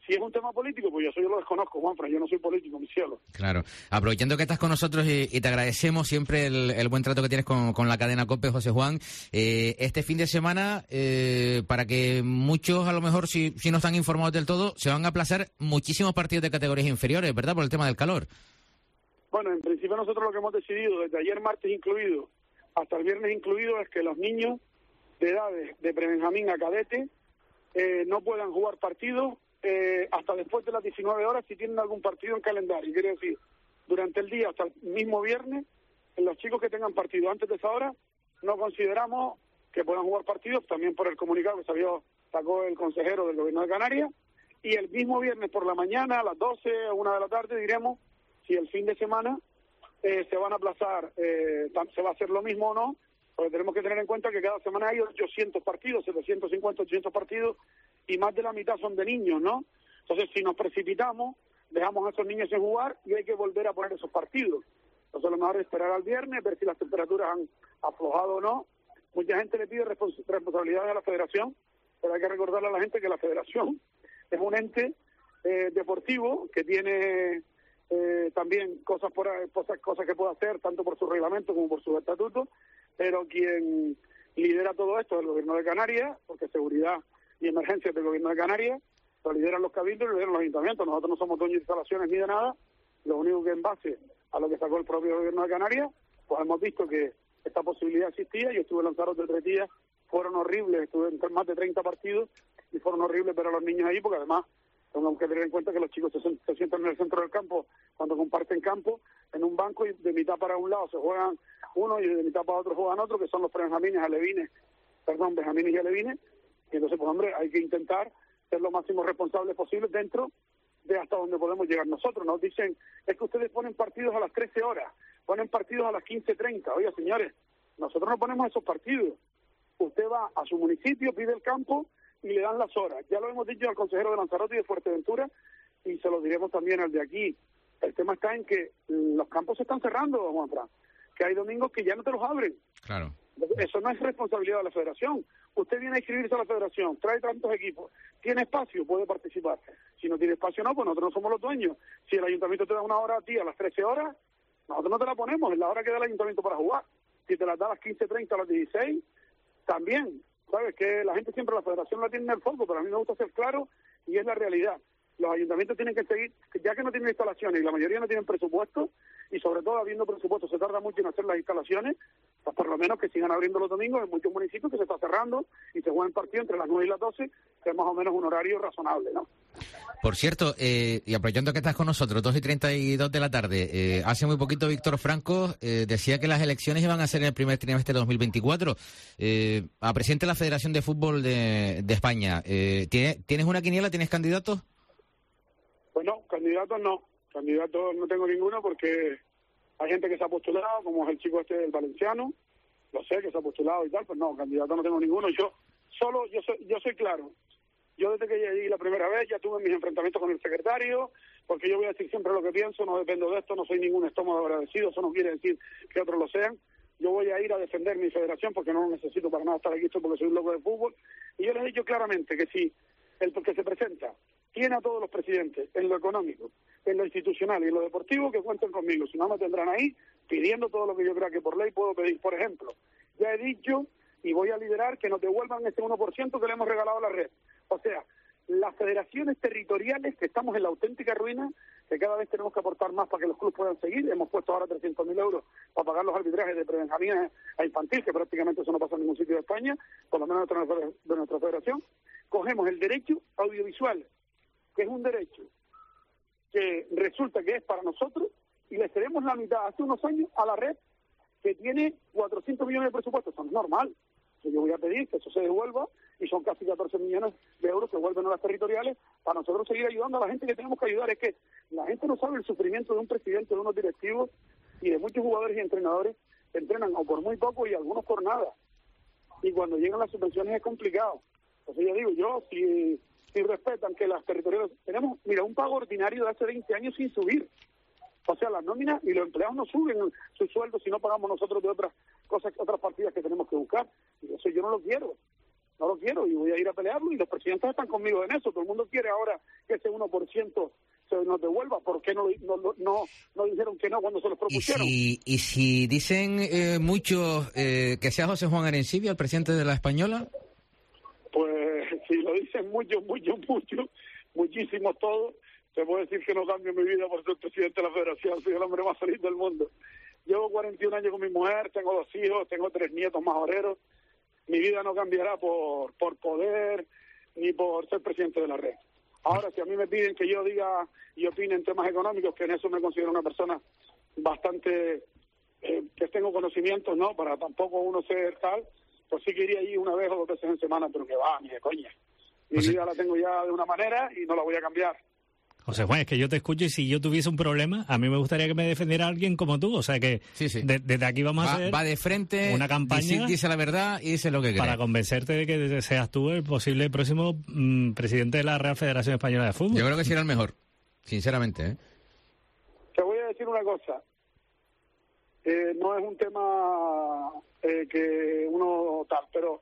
Si es un tema político, pues yo lo desconozco, Juanfran, yo no soy político, mi cielo. Claro. Aprovechando que estás con nosotros y te agradecemos siempre el buen trato que tienes con la cadena COPE, José Juan, este fin de semana, para que muchos, a lo mejor, si no están informados del todo, se van a aplazar muchísimos partidos de categorías inferiores, ¿verdad?, por el tema del calor. Bueno, en principio nosotros lo que hemos decidido, desde ayer martes incluido, hasta el viernes incluido, es que los niños de edades de prebenjamín a cadete no puedan jugar partidos hasta después de las 19 horas si tienen algún partido en calendario. Quiere decir, durante el día hasta el mismo viernes, los chicos que tengan partido antes de esa hora, no consideramos que puedan jugar partidos, también por el comunicado que sacó el consejero del Gobierno de Canarias, y el mismo viernes por la mañana, a las 12 o 1 de la tarde, diremos si el fin de semana se van a aplazar, se va a hacer lo mismo o no, porque tenemos que tener en cuenta que cada semana hay 800 partidos, 750, 800 partidos, y más de la mitad son de niños, ¿no? Entonces, si nos precipitamos, dejamos a esos niños sin jugar y hay que volver a poner esos partidos. Entonces, lo mejor es esperar al viernes, ver si las temperaturas han aflojado o no. Mucha gente le pide responsabilidades a la federación, pero hay que recordarle a la gente que la federación es un ente deportivo que tiene también cosas que puede hacer, tanto por su reglamento como por sus estatutos, pero quien lidera todo esto es el Gobierno de Canarias, porque seguridad y emergencias del Gobierno de Canarias, lo lideran los cabildos y lo lideran los ayuntamientos. Nosotros no somos dueños de instalaciones ni de nada, lo único que en base a lo que sacó el propio Gobierno de Canarias, pues hemos visto que esta posibilidad existía. Yo estuve en Lanzarote 3 días, fueron horribles, estuve en más de 30 partidos y fueron horribles ver a los niños ahí, porque además tenemos que tener en cuenta que los chicos se sientan en el centro del campo cuando comparten campo, en un banco, y de mitad para un lado se juegan uno y de mitad para otro juegan otro, que son los benjamines y alevines. Y entonces, pues hombre, hay que intentar ser lo máximo responsables posible dentro de hasta donde podemos llegar nosotros. Nos dicen, es que ustedes ponen partidos a las 13 horas, ponen partidos a las 15:30. Oiga, señores, nosotros no ponemos esos partidos. Usted va a su municipio, pide el campo y le dan las horas. Ya lo hemos dicho al consejero de Lanzarote y de Fuerteventura, y se lo diremos también al de aquí. El tema está en que los campos se están cerrando, Juanfran, que hay domingos que ya no te los abren. Claro. Eso no es responsabilidad de la federación. Usted viene a inscribirse a la federación, trae tantos equipos, tiene espacio, puede participar. Si no tiene espacio, no, pues nosotros no somos los dueños. Si el ayuntamiento te da una hora a ti a las 13 horas, nosotros no te la ponemos, es la hora que da el ayuntamiento para jugar. Si te la da a las 15:30, a las 16, también. Sabes que la gente siempre, la federación la tiene en el foco, pero a mí me gusta ser claro y es la realidad. Los ayuntamientos tienen que seguir, ya que no tienen instalaciones y la mayoría no tienen presupuesto, y sobre todo habiendo presupuesto se tarda mucho en hacer las instalaciones, pues por lo menos que sigan abriendo los domingos en muchos municipios que se está cerrando y se juegan partidos entre las 9 y las 12, que es más o menos un horario razonable, ¿no? Por cierto, y aprovechando que estás con nosotros, 2:32 de la tarde, hace muy poquito Víctor Franco decía que las elecciones iban a ser en el primer trimestre de 2024. A presidente de la Federación de Fútbol de España, ¿tienes una quiniela? ¿Tienes candidatos? Pues no, candidatos no tengo ninguno, porque hay gente que se ha postulado, como es el chico este del Valenciano, lo sé, que se ha postulado y tal, pues no, candidato no tengo ninguno. Yo soy claro. Yo desde que llegué la primera vez ya tuve mis enfrentamientos con el secretario, porque yo voy a decir siempre lo que pienso, no dependo de esto, no soy ningún estómago agradecido, eso no quiere decir que otros lo sean. Yo voy a ir a defender mi federación porque no necesito para nada estar aquí, porque soy un loco de fútbol. Y yo les he dicho claramente que si el que se presenta tiene a todos los presidentes en lo económico, en lo institucional y en lo deportivo, que cuenten conmigo. Si no, me tendrán ahí pidiendo todo lo que yo creo que por ley puedo pedir. Por ejemplo, ya he dicho y voy a liderar que nos devuelvan ese 1% que le hemos regalado a la red. O sea, las federaciones territoriales, que estamos en la auténtica ruina, que cada vez tenemos que aportar más para que los clubes puedan seguir. Hemos puesto ahora 300.000 euros para pagar los arbitrajes de prebenjamín a infantil, que prácticamente eso no pasa en ningún sitio de España, por lo menos de nuestra federación. Cogemos el derecho audiovisual, que es un derecho que resulta que es para nosotros, y le cedemos la mitad hace unos años a la red, que tiene 400 millones de presupuesto. Eso no es normal. Yo voy a pedir que eso se devuelva, y son casi 14 millones de euros que vuelven a las territoriales para nosotros seguir ayudando a la gente que tenemos que ayudar. Es que la gente no sabe el sufrimiento de un presidente, de unos directivos y de muchos jugadores y entrenadores que entrenan o por muy poco y algunos por nada. Y cuando llegan las subvenciones es complicado. Entonces yo digo, si respetan que las territoriales... Tenemos, mira, un pago ordinario de hace 20 años sin subir. O sea, las nóminas y los empleados no suben sus sueldos si no pagamos nosotros de otras cosas, otras partidas que tenemos que buscar. Y eso yo no lo quiero. no lo quiero y voy a ir a pelearlo, y los presidentes están conmigo en eso. Todo el mundo quiere ahora que ese 1% se nos devuelva. ¿Por qué no dijeron que no cuando se los propusieron? ¿Y si dicen muchos que sea José Juan Arencibia el presidente de la Española? Pues si lo dicen muchísimos todos, te puedo decir que no cambio mi vida por ser presidente de la federación. Soy el hombre más feliz del mundo. Llevo 41 años con mi mujer, tengo 2 hijos, tengo 3 nietos majoreros. Mi vida no cambiará por poder ni por ser presidente de la red. Ahora, si a mí me piden que yo diga y opine en temas económicos, que en eso me considero una persona bastante que tengo conocimientos, ¿no? Para tampoco uno ser tal, pues sí que iría allí 1 vez o 2 veces en semana, pero que va, ni de coña. Mi vida la tengo ya de una manera y no la voy a cambiar. José Juan, es que yo te escucho y si yo tuviese un problema, a mí me gustaría que me defendiera alguien como tú. O sea que sí. Desde aquí vamos a hacer va de frente, una campaña, dice la verdad y dice lo que cree. Para convencerte de que seas tú el posible próximo presidente de la Real Federación Española de Fútbol. Yo creo que será el mejor, sinceramente. Te voy a decir una cosa. No es un tema que uno tal, pero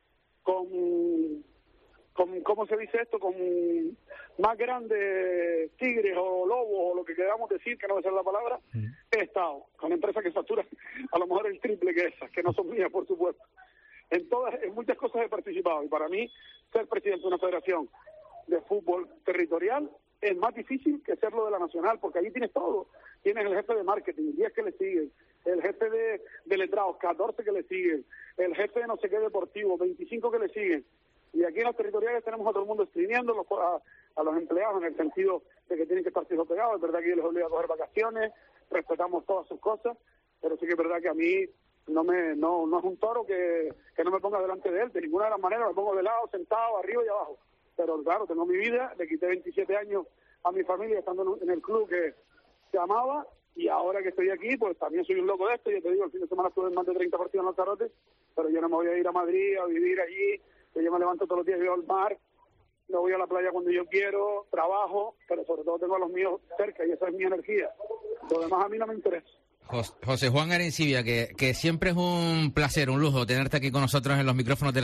¿cómo se dice esto? Con más grandes tigres o lobos o lo que queramos decir, que no va a ser la palabra, he estado con empresas que facturan a lo mejor el triple que esas, que no son mías, por supuesto. En muchas cosas he participado, y para mí ser presidente de una federación de fútbol territorial es más difícil que serlo de la nacional, porque allí tienes todo. Tienes el jefe de marketing, 10 que le siguen, el jefe de letrados, 14 que le siguen, el jefe de no sé qué deportivo, 25 que le siguen. Y aquí en los territoriales tenemos a todo el mundo escribiendo a los empleados en el sentido de que tienen que estar fijos pegados. Es verdad que yo les obligo a coger vacaciones, respetamos todas sus cosas, pero sí que es verdad que a mí no es un toro que no me ponga delante de él. De ninguna de las maneras me pongo de lado, sentado, arriba y abajo. Pero claro, tengo mi vida, le quité 27 años a mi familia estando en el club que se amaba, y ahora que estoy aquí, pues también soy un loco de esto. Yo te digo, el fin de semana estuve en más de 30 partidos en Lanzarote, pero yo no me voy a ir a Madrid a vivir allí. Yo me levanto todos los días, veo el mar, me voy a la playa cuando yo quiero, trabajo, pero sobre todo tengo a los míos cerca y esa es mi energía. Lo demás a mí no me interesa. José Juan Arencibia, que siempre es un placer, un lujo tenerte aquí con nosotros en los micrófonos de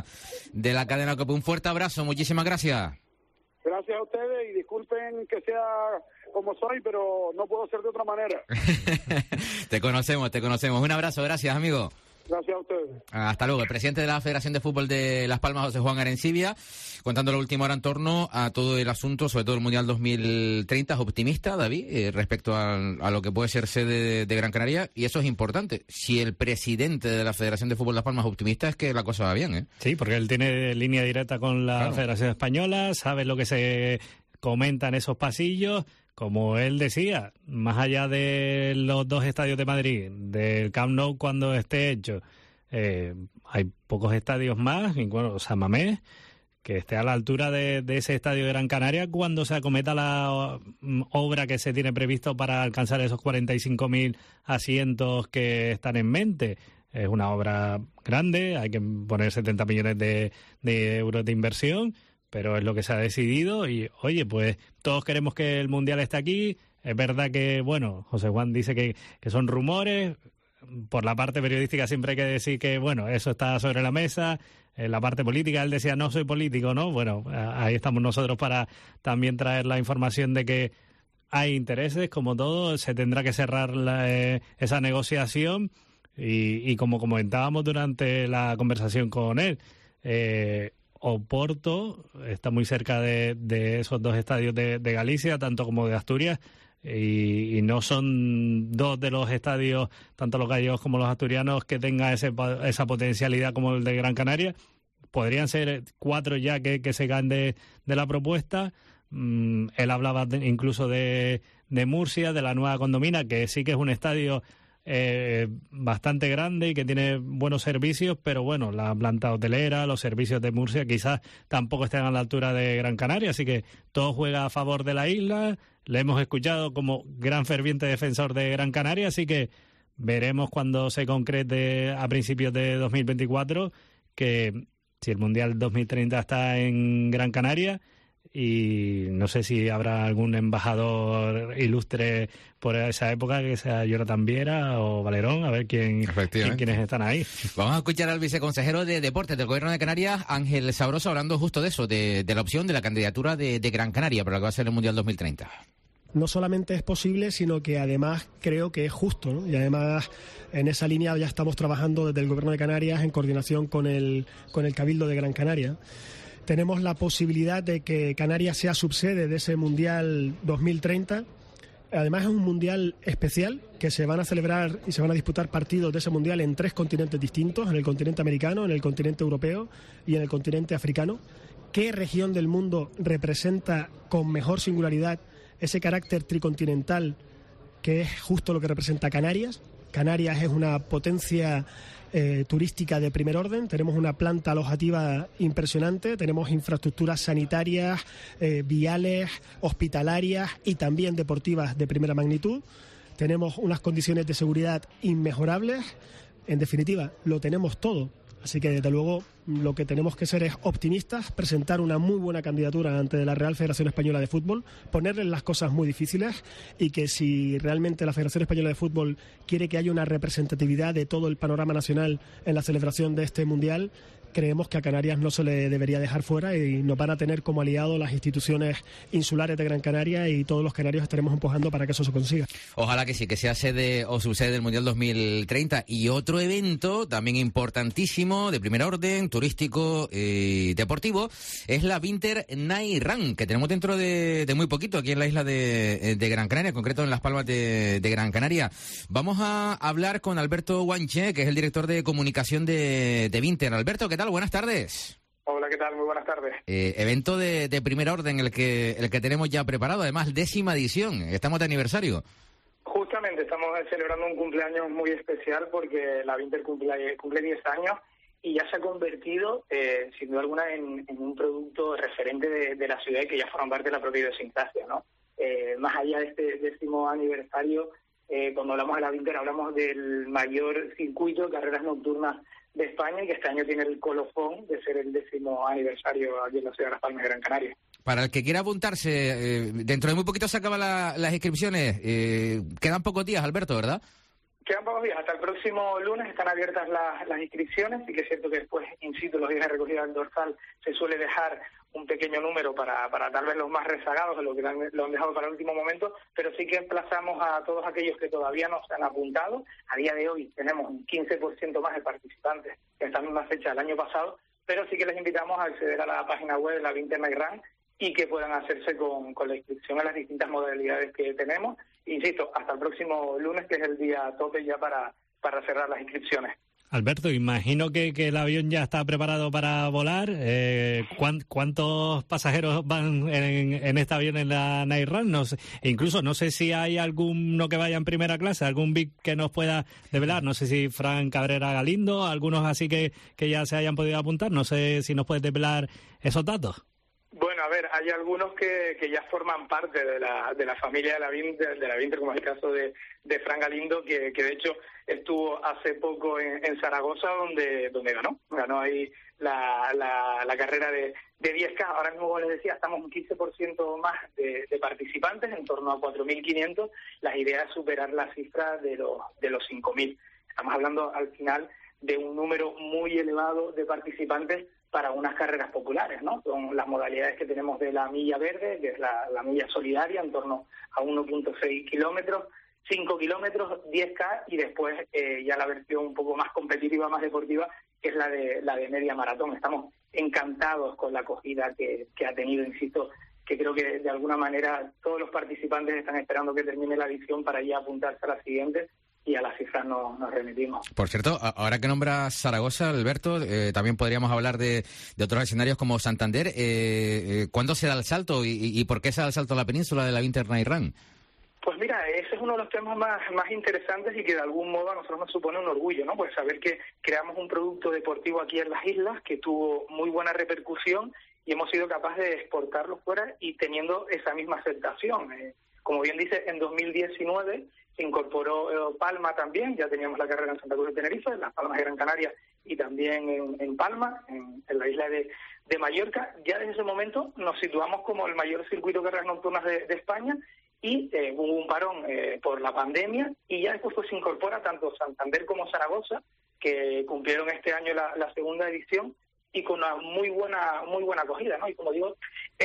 la cadena COPE. Un fuerte abrazo, muchísimas gracias. Gracias a ustedes y disculpen que sea como soy, pero no puedo ser de otra manera. Te conocemos. Un abrazo, gracias, amigo. Gracias a ustedes. Hasta luego. El presidente de la Federación de Fútbol de Las Palmas, José Juan Arencibia, contando la última hora en torno a todo el asunto, sobre todo el Mundial 2030. Es optimista, David, respecto a lo que puede ser sede de Gran Canaria, y eso es importante. Si el presidente de la Federación de Fútbol de Las Palmas es optimista, es que la cosa va bien, ¿eh? Sí, porque él tiene línea directa con la Federación Española, sabe lo que se comenta en esos pasillos. Como él decía, más allá de los 2 estadios de Madrid, del Camp Nou cuando esté hecho, hay pocos estadios más, incluso San Mamés, que esté a la altura de ese estadio de Gran Canaria cuando se acometa la obra que se tiene previsto para alcanzar esos 45.000 asientos que están en mente. Es una obra grande, hay que poner 70 millones de euros de inversión, pero es lo que se ha decidido y, oye, pues todos queremos que el Mundial esté aquí. Es verdad que, bueno, José Juan dice que son rumores. Por la parte periodística siempre hay que decir que, bueno, eso está sobre la mesa. En la parte política él decía, no soy político, ¿no? Bueno, ahí estamos nosotros para también traer la información de que hay intereses, como todo, se tendrá que cerrar esa negociación y como comentábamos durante la conversación con él, Oporto está muy cerca de esos 2 estadios de Galicia, tanto como de Asturias, y no son 2 de los estadios, tanto los gallegos como los asturianos, que tenga esa potencialidad como el de Gran Canaria. Podrían ser 4 ya que se caen de la propuesta. Él hablaba incluso de Murcia, de la Nueva Condomina, que sí que es un estadio bastante grande y que tiene buenos servicios, pero bueno, la planta hotelera, los servicios de Murcia quizás tampoco estén a la altura de Gran Canaria, así que todo juega a favor de la isla. Le hemos escuchado como gran ferviente defensor de Gran Canaria, así que veremos cuando se concrete a principios de 2024 que si el Mundial 2030 está en Gran Canaria, y no sé si habrá algún embajador ilustre por esa época, que sea Jonathan Viera o Valerón, a ver quiénes están ahí. Vamos a escuchar al viceconsejero de Deportes del Gobierno de Canarias, Ángel Sabroso, hablando justo de eso, de la opción de la candidatura de Gran Canaria para lo que va a ser el Mundial 2030. No solamente es posible, sino que además creo que es justo, ¿no? Y además en esa línea ya estamos trabajando desde el Gobierno de Canarias en coordinación con el Cabildo de Gran Canaria. Tenemos la posibilidad de que Canarias sea subsede de ese Mundial 2030. Además es un Mundial especial que se van a celebrar y se van a disputar partidos de ese Mundial en 3 continentes distintos, en el continente americano, en el continente europeo y en el continente africano. ¿Qué región del mundo representa con mejor singularidad ese carácter tricontinental que es justo lo que representa Canarias? Canarias es una potencia turística de primer orden, tenemos una planta alojativa impresionante, tenemos infraestructuras sanitarias, viales, hospitalarias y también deportivas de primera magnitud, tenemos unas condiciones de seguridad inmejorables, en definitiva, lo tenemos todo. Así que, desde luego, lo que tenemos que ser es optimistas, presentar una muy buena candidatura ante la Real Federación Española de Fútbol, ponerles las cosas muy difíciles y que si realmente la Federación Española de Fútbol quiere que haya una representatividad de todo el panorama nacional en la celebración de este Mundial, creemos que a Canarias no se le debería dejar fuera y nos van a tener como aliados las instituciones insulares de Gran Canaria y todos los canarios estaremos empujando para que eso se consiga. Ojalá que sí, que sea sede o subsede del Mundial 2030. Y otro evento también importantísimo, de primer orden, turístico y deportivo, es la Winter Night Run, que tenemos dentro de muy poquito aquí en la isla de Gran Canaria, en concreto en Las Palmas de Gran Canaria. Vamos a hablar con Alberto Guanche, que es el director de comunicación de Winter. Alberto, ¿qué tal? Buenas tardes. Hola, ¿qué tal? Muy buenas tardes. Evento de primer orden el que tenemos ya preparado, además 10ª edición, estamos de aniversario. Justamente estamos celebrando un cumpleaños muy especial porque la Winter cumple 10 años y ya se ha convertido, sin duda alguna, en un producto referente de la ciudad y que ya forma parte de la propia idiosincrasia, ¿no? Más allá de este 10º aniversario, cuando hablamos de la Winter hablamos del mayor circuito de carreras nocturnas de España y que este año tiene el colofón de ser el 10º aniversario aquí en la ciudad de Las Palmas de Gran Canaria. Para el que quiera apuntarse, dentro de muy poquito se acaban las inscripciones. Quedan pocos días, Alberto, ¿verdad? Quedan pocos días. Hasta el próximo lunes están abiertas las inscripciones. Sí que es cierto que después, in situ, los días de recogida del dorsal, se suele dejar un pequeño número para tal vez los más rezagados, de los que lo han dejado para el último momento, pero sí que emplazamos a todos aquellos que todavía no se han apuntado. A día de hoy tenemos un 15% más de participantes que en esta misma fecha del año pasado, pero sí que les invitamos a acceder a la página web de la Winter Night Run y que puedan hacerse con la inscripción a las distintas modalidades que tenemos. Insisto, hasta el próximo lunes, que es el día tope ya para cerrar las inscripciones. Alberto, imagino que el avión ya está preparado para volar. ¿Cuántos pasajeros van en este avión en la Night Run? No sé, incluso no sé si hay alguno que vaya en primera clase, algún VIP que nos pueda develar. No sé si Fran Cabrera Galindo, algunos así que ya se hayan podido apuntar. No sé si nos puedes develar esos datos. Bueno, a ver, hay algunos que ya forman parte de la familia de la Winter, como es el caso de Fran Galindo, que de hecho estuvo hace poco en Zaragoza, donde ganó ahí la carrera de 10K. Ahora mismo, como les decía, estamos un 15% más de participantes, en torno a 4.500. La idea es superar la cifra de los 5.000. Estamos hablando al final de un número muy elevado de participantes para unas carreras populares, ¿no? Son las modalidades que tenemos de la milla verde, que es la milla solidaria, en torno a 1.6 kilómetros, 5 kilómetros, 10K, y después ya la versión un poco más competitiva, más deportiva, que es la de media maratón. Estamos encantados con la acogida que ha tenido, insisto, que creo que de alguna manera todos los participantes están esperando que termine la edición para ya apuntarse a la siguiente, y a las cifras nos remitimos. Por cierto, ahora que nombras Zaragoza, Alberto, también podríamos hablar de otros escenarios como Santander. ¿Cuándo se da el salto y por qué se da el salto a la península de la Winter Night Run? Pues mira, ese es uno de los temas más interesantes y que de algún modo a nosotros nos supone un orgullo, ¿no? Pues saber que creamos un producto deportivo aquí en las islas que tuvo muy buena repercusión y hemos sido capaces de exportarlo fuera y teniendo esa misma aceptación. Como bien dice, en 2019 se incorporó Palma también, ya teníamos la carrera en Santa Cruz de Tenerife, en Las Palmas de Gran Canaria y también en Palma, en la isla de Mallorca. Ya desde ese momento nos situamos como el mayor circuito de carreras nocturnas de España, y hubo un parón por la pandemia, y ya después pues se incorpora tanto Santander como Zaragoza, que cumplieron este año la segunda edición, y con una muy buena acogida, ¿no? Y como digo,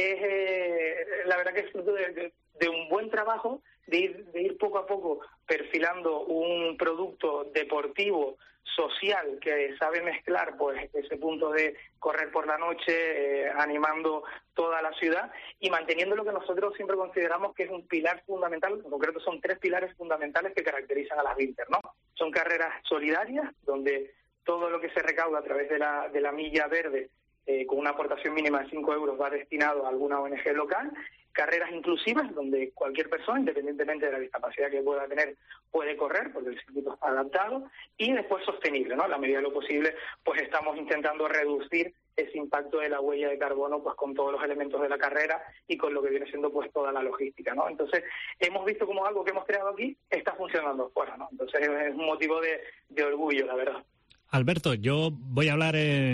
la verdad que es fruto de un buen trabajo, de ir poco a poco perfilando un producto deportivo, social, que sabe mezclar pues ese punto de correr por la noche, animando toda la ciudad y manteniendo lo que nosotros siempre consideramos que es un pilar fundamental. En concreto son 3 pilares fundamentales que caracterizan a las Winter, ¿no? Son carreras solidarias, donde todo lo que se recauda a través de la milla verde, con una aportación mínima de 5 euros, va destinado a alguna ONG local. Carreras inclusivas, donde cualquier persona, independientemente de la discapacidad que pueda tener, puede correr, porque el circuito está adaptado. Y después sostenible, ¿no? A la medida de lo posible, pues estamos intentando reducir ese impacto de la huella de carbono, pues con todos los elementos de la carrera y con lo que viene siendo pues toda la logística, ¿no? Entonces, hemos visto como algo que hemos creado aquí está funcionando fuera, ¿no? Entonces, es un motivo de orgullo, la verdad. Alberto, yo voy a hablar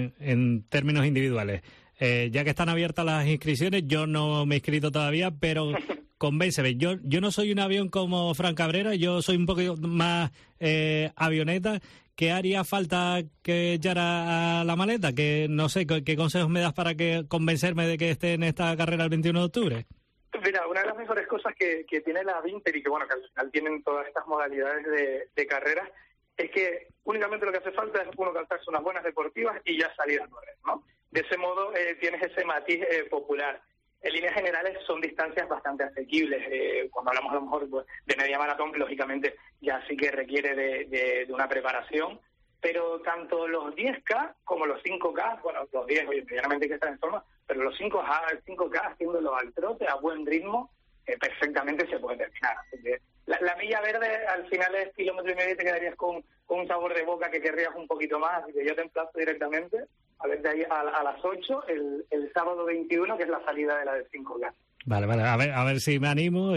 en términos individuales. Ya que están abiertas las inscripciones, yo no me he inscrito todavía, pero convénceme. Yo no soy un avión como Fran Cabrera, yo soy un poquito más avioneta. ¿Qué haría falta que echara a la maleta? Que no sé, ¿qué consejos me das para convencerme de que esté en esta carrera el 21 de octubre? Mira, una de las mejores cosas que tiene la Winter y que, bueno, que al final tienen todas estas modalidades de carreras, es que únicamente lo que hace falta es uno calzarse unas buenas deportivas y ya salir a correr, ¿no? De ese modo tienes ese matiz popular. En líneas generales son distancias bastante asequibles. Cuando hablamos a lo mejor pues, de media maratón, lógicamente ya sí que requiere de una preparación, pero tanto los 10K como los 5K, bueno, los 10, oye, medianamente hay que estar en forma, pero los 5K haciéndolo al trote, a buen ritmo, perfectamente se puede terminar. Así que la milla verde al final es 1,5 kilómetros y te quedarías con un sabor de boca que querrías un poquito más, así que yo te emplazo directamente a ver de ahí a las 8, el sábado 21, que es la salida de la de 5K. Vale, a ver si me animo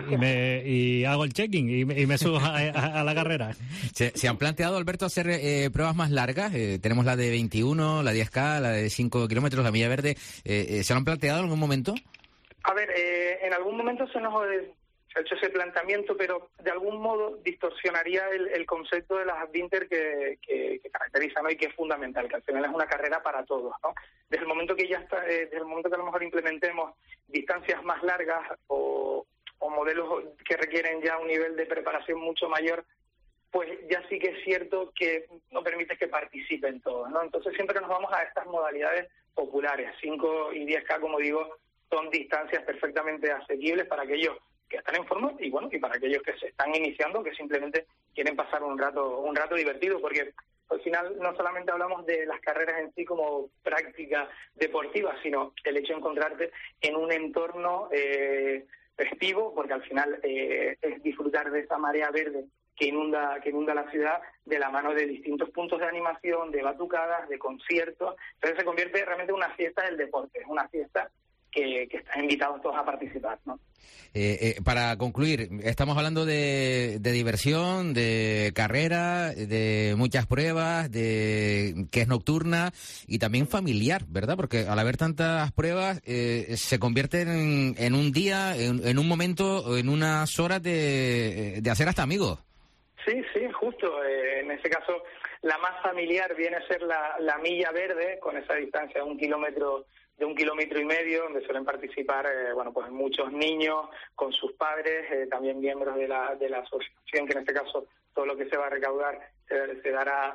y hago el check-in y me subo a la carrera. ¿Se han planteado, Alberto, hacer pruebas más largas? Tenemos la de 21, la 10K, la de 5 kilómetros, la milla verde. ¿Se lo han planteado en algún momento? A ver, en algún momento se nos ha hecho ese planteamiento, pero de algún modo distorsionaría el concepto de las Winter que caracteriza, ¿no? Y que es fundamental, que al final es una carrera para todos, ¿no? Desde el momento que desde el momento que a lo mejor implementemos distancias más largas o modelos que requieren ya un nivel de preparación mucho mayor, pues ya sí que es cierto que no permite que participen todos, ¿no? Entonces siempre nos vamos a estas modalidades populares, 5 y 10K, como digo, son distancias perfectamente asequibles para aquellos que están en forma y bueno, y para aquellos que se están iniciando, que simplemente quieren pasar un rato divertido, porque al final no solamente hablamos de las carreras en sí como práctica deportiva, sino el hecho de encontrarte en un entorno festivo, porque al final es disfrutar de esa marea verde que inunda la ciudad de la mano de distintos puntos de animación, de batucadas, de conciertos. Entonces se convierte realmente en una fiesta del deporte, es una fiesta que están invitados todos a participar, ¿no? Para concluir, estamos hablando de diversión, de carrera, de muchas pruebas, de que es nocturna y también familiar, ¿verdad? Porque al haber tantas pruebas se convierten en un día, en un momento, en unas horas de hacer hasta amigos. Sí, justo. En ese caso, la más familiar viene a ser la milla verde, con esa distancia de 1 kilómetro, de 1,5 kilómetros, donde suelen participar pues muchos niños con sus padres, también miembros de la asociación, que en este caso todo lo que se va a recaudar se dará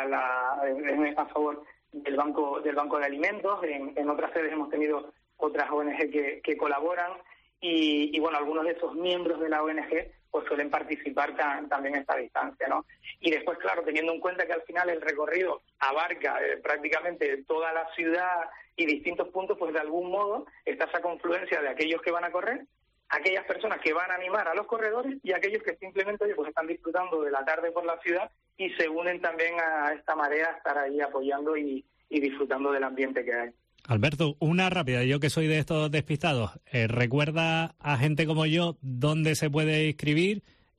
a favor del banco de alimentos. En otras sedes hemos tenido otras ONG que colaboran y bueno, algunos de esos miembros de la ONG pues suelen participar también en esta distancia, ¿no? Y después, claro, teniendo en cuenta que al final el recorrido abarca prácticamente toda la ciudad y distintos puntos, pues de algún modo está esa confluencia de aquellos que van a correr, aquellas personas que van a animar a los corredores y aquellos que simplemente pues están disfrutando de la tarde por la ciudad y se unen también a esta marea, a estar ahí apoyando y disfrutando del ambiente que hay. Alberto, una rápida, yo que soy de estos despistados, ¿recuerda a gente como yo dónde se puede inscribir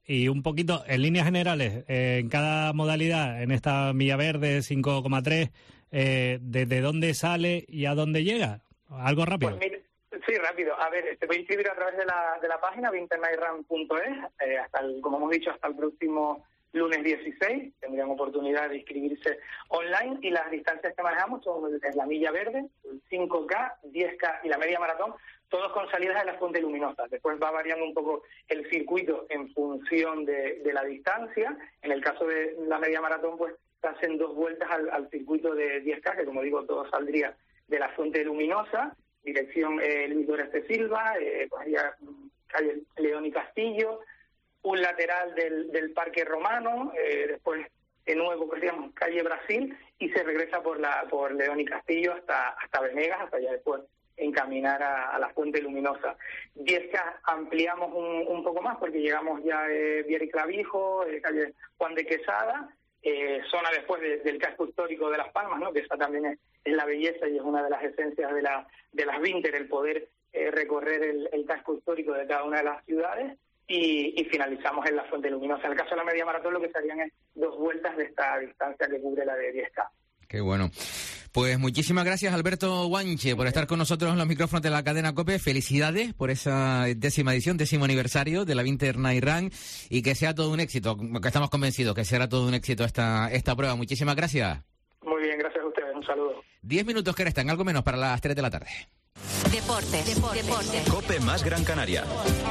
y un poquito, en líneas generales, en cada modalidad, en esta milla verde 5,3, ¿desde dónde sale y a dónde llega? Algo rápido. Pues mira, sí, rápido. A ver, te voy a inscribir a través de la página winternightrun.es, como hemos dicho, hasta el próximo lunes 16. Tendrían oportunidad de inscribirse online, y las distancias que manejamos son la milla verde, el 5K, 10K y la media maratón, todos con salidas de la Fuente Luminosa. Después va variando un poco el circuito en función de la distancia. En el caso de la media maratón, pues se hacen 2 vueltas al circuito de 10K, que como digo, todo saldría de la Fuente Luminosa, dirección Luis Doreste Silva, calle León y Castillo, un lateral del Parque Romano, después de nuevo, pues, digamos, calle Brasil, y se regresa por León y Castillo hasta Venegas, hasta allá después encaminar a la Fuente Luminosa. 10K ampliamos un poco más, porque llegamos ya Viera y Clavijo, calle Juan de Quesada, zona después del casco histórico de Las Palmas, ¿no? Que esa también es la belleza y es una de las esencias de las Winter, el poder recorrer el casco histórico de cada una de las ciudades, y finalizamos en la Fuente Luminosa. En el caso de la media maratón, lo que serían es 2 vueltas de esta distancia que cubre la de 10K. Qué bueno. Pues muchísimas gracias, Alberto Guanche, por estar con nosotros en los micrófonos de la cadena COPE. Felicidades por esa 10ª edición, 10º aniversario de la Winter Night Run, y que sea todo un éxito, que estamos convencidos que será todo un éxito esta prueba. Muchísimas gracias. Muy bien, gracias a ustedes. Un saludo. 10 minutos que restan, algo menos para las 3 de la tarde. Deportes. COPE más Gran Canaria.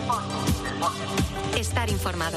Estar informado.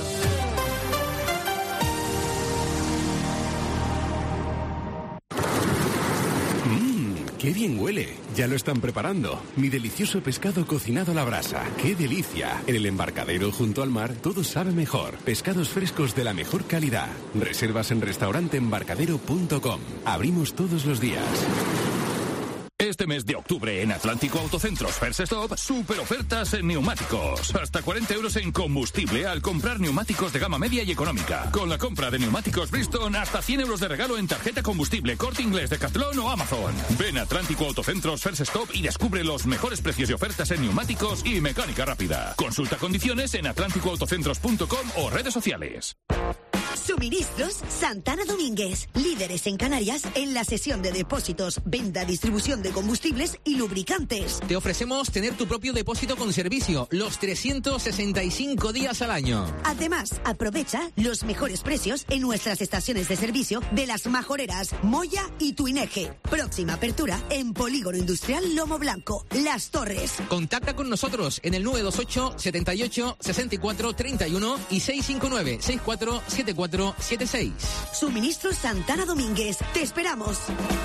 ¡Qué bien huele! Ya lo están preparando. Mi delicioso pescado cocinado a la brasa. ¡Qué delicia! En el embarcadero junto al mar todo sabe mejor. Pescados frescos de la mejor calidad. Reservas en restauranteembarcadero.com. Abrimos todos los días. Este mes de octubre en Atlántico Autocentros First Stop, super ofertas en neumáticos. Hasta 40 euros en combustible al comprar neumáticos de gama media y económica. Con la compra de neumáticos Bridgestone, hasta 100 euros de regalo en tarjeta combustible, Corte Inglés, Decathlon o Amazon. Ven a Atlántico Autocentros First Stop y descubre los mejores precios y ofertas en neumáticos y mecánica rápida. Consulta condiciones en atlánticoautocentros.com o redes sociales. Suministros Santana Domínguez, líderes en Canarias en la sesión de depósitos, venta, distribución de combustibles y lubricantes. Te ofrecemos tener tu propio depósito con servicio los 365 días al año. Además, aprovecha los mejores precios en nuestras estaciones de servicio de Las Majoreras, Moya y Tuineje. Próxima apertura en Polígono Industrial Lomo Blanco, Las Torres. Contacta con nosotros en el 928 78 64 31 y 659 64 74 76. Suministros Santana Domínguez. Te esperamos.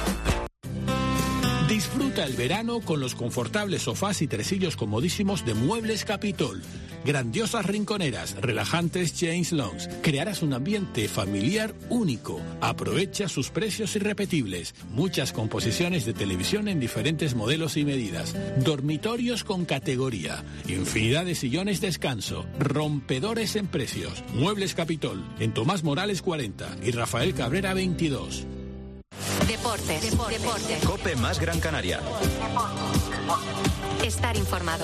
Disfruta el verano con los confortables sofás y tresillos comodísimos de Muebles Capitol. Grandiosas rinconeras, relajantes James Longs. Crearás un ambiente familiar único. Aprovecha sus precios irrepetibles. Muchas composiciones de televisión en diferentes modelos y medidas. Dormitorios con categoría. Infinidad de sillones descanso. Rompedores en precios. Muebles Capitol, en Tomás Morales 40 y Rafael Cabrera 22. Deportes. COPE más Gran Canaria. Estar informado.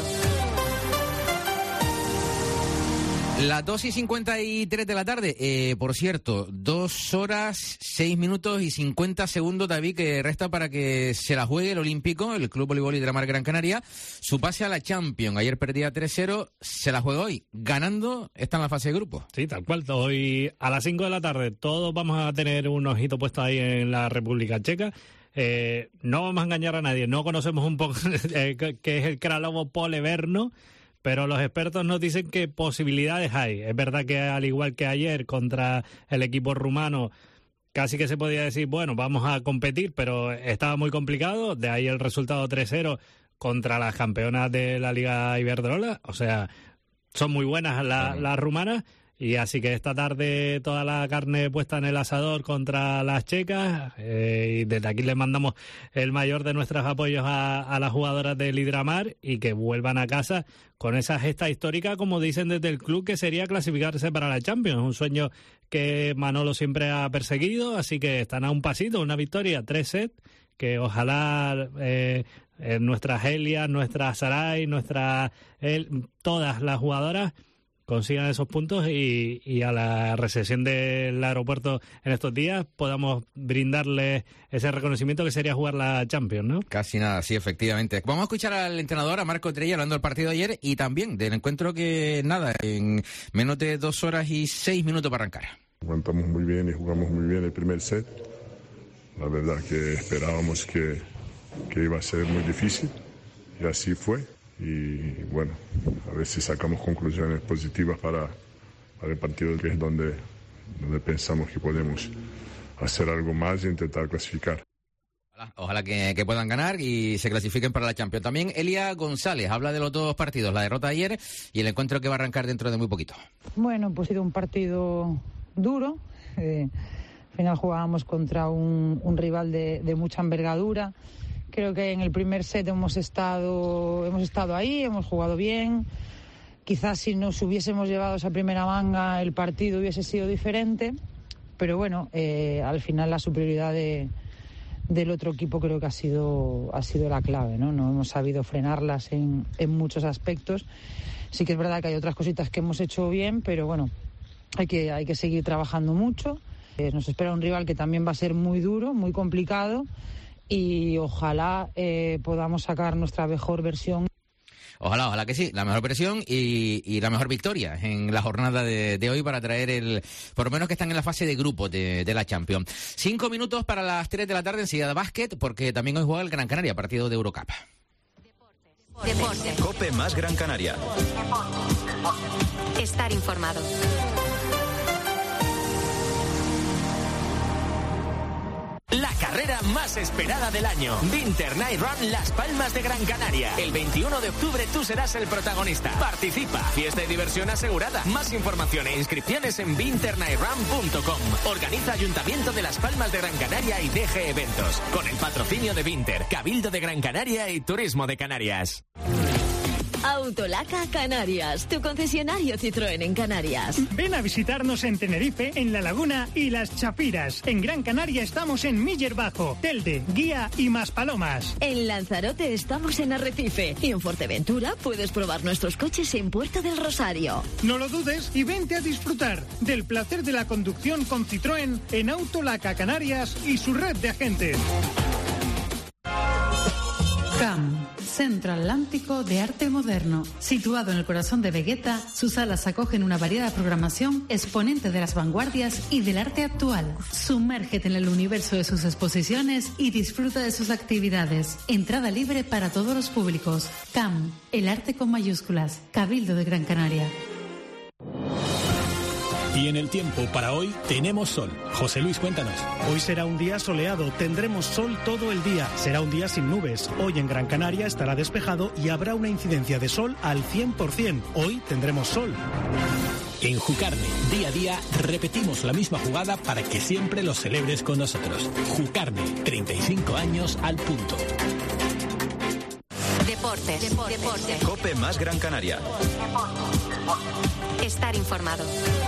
Las 2:53 de la tarde. Por cierto, 2 horas, 6 minutos y 50 segundos, David, que resta para que se la juegue el Olímpico, el Club Voleibol Hidramar Gran Canaria, su pase a la Champions. Ayer perdía 3-0, se la juega hoy. Ganando, está en la fase de grupo. Sí, tal cual. Hoy a las 5 de la tarde todos vamos a tener un ojito puesto ahí en la República Checa. No vamos a engañar a nadie, no conocemos un poco qué es el Kralovo Poleverno, pero los expertos nos dicen que posibilidades hay. Es verdad que al igual que ayer contra el equipo rumano, casi que se podía decir, bueno, vamos a competir, pero estaba muy complicado. De ahí el resultado 3-0 contra las campeonas de la Liga Iberdrola. O sea, son muy buenas las rumanas. Y así que esta tarde toda la carne puesta en el asador contra las checas, y desde aquí les mandamos el mayor de nuestros apoyos a las jugadoras del Hidramar y que vuelvan a casa con esa gesta histórica, como dicen desde el club, que sería clasificarse para la Champions, un sueño que Manolo siempre ha perseguido, así que están a un pasito, una victoria, 3 sets, que ojalá nuestra Helia, nuestra Saray, todas las jugadoras consigan esos puntos y a la recepción del aeropuerto en estos días podamos brindarles ese reconocimiento que sería jugar la Champions, ¿no? Casi nada, sí, efectivamente. Vamos a escuchar al entrenador, a Marco Trella, hablando del partido de ayer y también del encuentro que, nada, en menos de 2 horas y 6 minutos para arrancar. Aguantamos muy bien y jugamos muy bien el primer set. La verdad que esperábamos que iba a ser muy difícil y así fue. Y bueno, a ver si sacamos conclusiones positivas para el partido, que es donde pensamos que podemos hacer algo más e intentar clasificar. Ojalá que puedan ganar y se clasifiquen para la Champions. También Elia González habla de los dos partidos, la derrota de ayer y el encuentro que va a arrancar dentro de muy poquito. Bueno, pues ha sido un partido duro. Al final jugábamos contra un rival de mucha envergadura. Creo que en el primer set hemos estado ahí, hemos jugado bien. Quizás si nos hubiésemos llevado esa primera manga el partido hubiese sido diferente, pero bueno, al final la superioridad del otro equipo creo que ha sido la clave, ¿no? No hemos sabido frenarlas en muchos aspectos. Sí que es verdad que hay otras cositas que hemos hecho bien, pero bueno, hay que seguir trabajando mucho. Nos espera un rival que también va a ser muy duro, muy complicado. Y ojalá podamos sacar nuestra mejor versión. Ojalá que sí, la mejor versión y la mejor victoria en la jornada de hoy para traer por lo menos que están en la fase de grupos de la Champions. 5 minutos para las 3 de la tarde, enseguida de básquet, porque también hoy juega el Gran Canaria, partido de Eurocup. Deporte. Cope más Gran Canaria. Estar informado. La carrera más esperada del año. Winter Night Run Las Palmas de Gran Canaria. El 21 de octubre tú serás el protagonista. Participa. Fiesta y diversión asegurada. Más información e inscripciones en winternightrun.com. Organiza Ayuntamiento de Las Palmas de Gran Canaria y DG Eventos. Con el patrocinio de Winter, Cabildo de Gran Canaria y Turismo de Canarias. Autolaca Canarias, tu concesionario Citroën en Canarias. Ven a visitarnos en Tenerife, en La Laguna y Las Chapiras. En Gran Canaria estamos en Miller Bajo, Telde, Guía y Maspalomas. En Lanzarote estamos en Arrecife. Y en Fuerteventura puedes probar nuestros coches en Puerto del Rosario. No lo dudes y vente a disfrutar del placer de la conducción con Citroën en Autolaca Canarias y su red de agentes. CAM, Centro Atlántico de Arte Moderno. Situado en el corazón de Vegueta, sus salas acogen una variada programación exponente de las vanguardias y del arte actual. Sumérgete en el universo de sus exposiciones y disfruta de sus actividades. Entrada libre para todos los públicos. CAM, el arte con mayúsculas. Cabildo de Gran Canaria. Y en el tiempo para hoy tenemos sol. José Luis, cuéntanos. Hoy será un día soleado, tendremos sol todo el día. Será un día sin nubes. Hoy en Gran Canaria estará despejado y habrá una incidencia de sol al 100%. Hoy tendremos sol. En Jucarne, día a día, repetimos la misma jugada para que siempre lo celebres con nosotros. Jucarne, 35 años al punto. Deportes. Cope más Gran Canaria. Estar informado.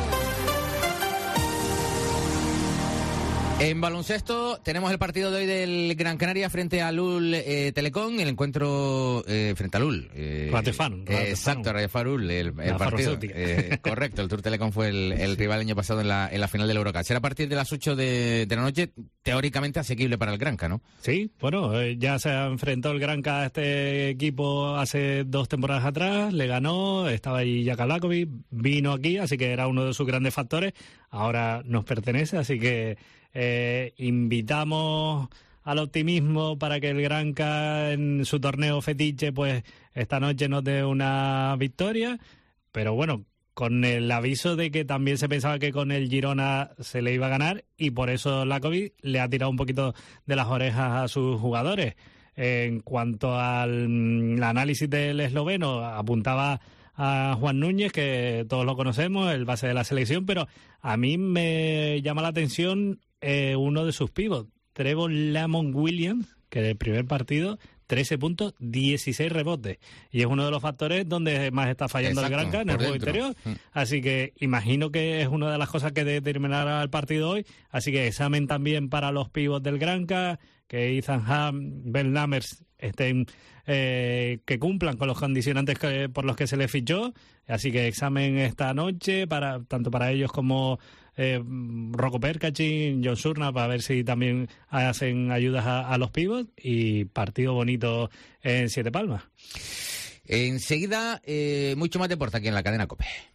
En baloncesto tenemos el partido de hoy del Gran Canaria frente a Lul Telecom, el encuentro frente a Lul. Ratefan. Exacto, Ratefan Lul, el partido. Correcto, el Tour Telecom fue el rival el año pasado en la final del Eurocup. Será a partir de las 8 de la noche, teóricamente asequible para el Granca, ¿no? Sí, bueno, ya se ha enfrentado el Granca a este equipo hace 2 temporadas atrás, le ganó, estaba ahí Jakalakovic, vino aquí, así que era uno de sus grandes factores, ahora nos pertenece, así que invitamos al optimismo para que el Granca en su torneo fetiche pues esta noche nos dé una victoria, pero bueno, con el aviso de que también se pensaba que con el Girona se le iba a ganar y por eso Lakovic le ha tirado un poquito de las orejas a sus jugadores. En cuanto al análisis del esloveno, apuntaba a Juan Núñez, que todos lo conocemos, el base de la selección, pero a mí me llama la atención uno de sus pivots, Trevor Lamont Williams, que en el primer partido 13 puntos, 16 rebotes. Y es uno de los factores donde más está fallando el Granca en el juego interior. Así que imagino que es una de las cosas que determinará el partido hoy. Así que examen también para los pivots del Granca, que Ethan Hamm, Ben Lammers estén, que cumplan con los condicionantes por los que se les fichó. Así que examen esta noche, tanto para ellos como Rocco Perkachin, John Surna, para ver si también hacen ayudas a los pivots, y partido bonito en Siete Palmas. Enseguida, mucho más deporte aquí en la cadena COPE.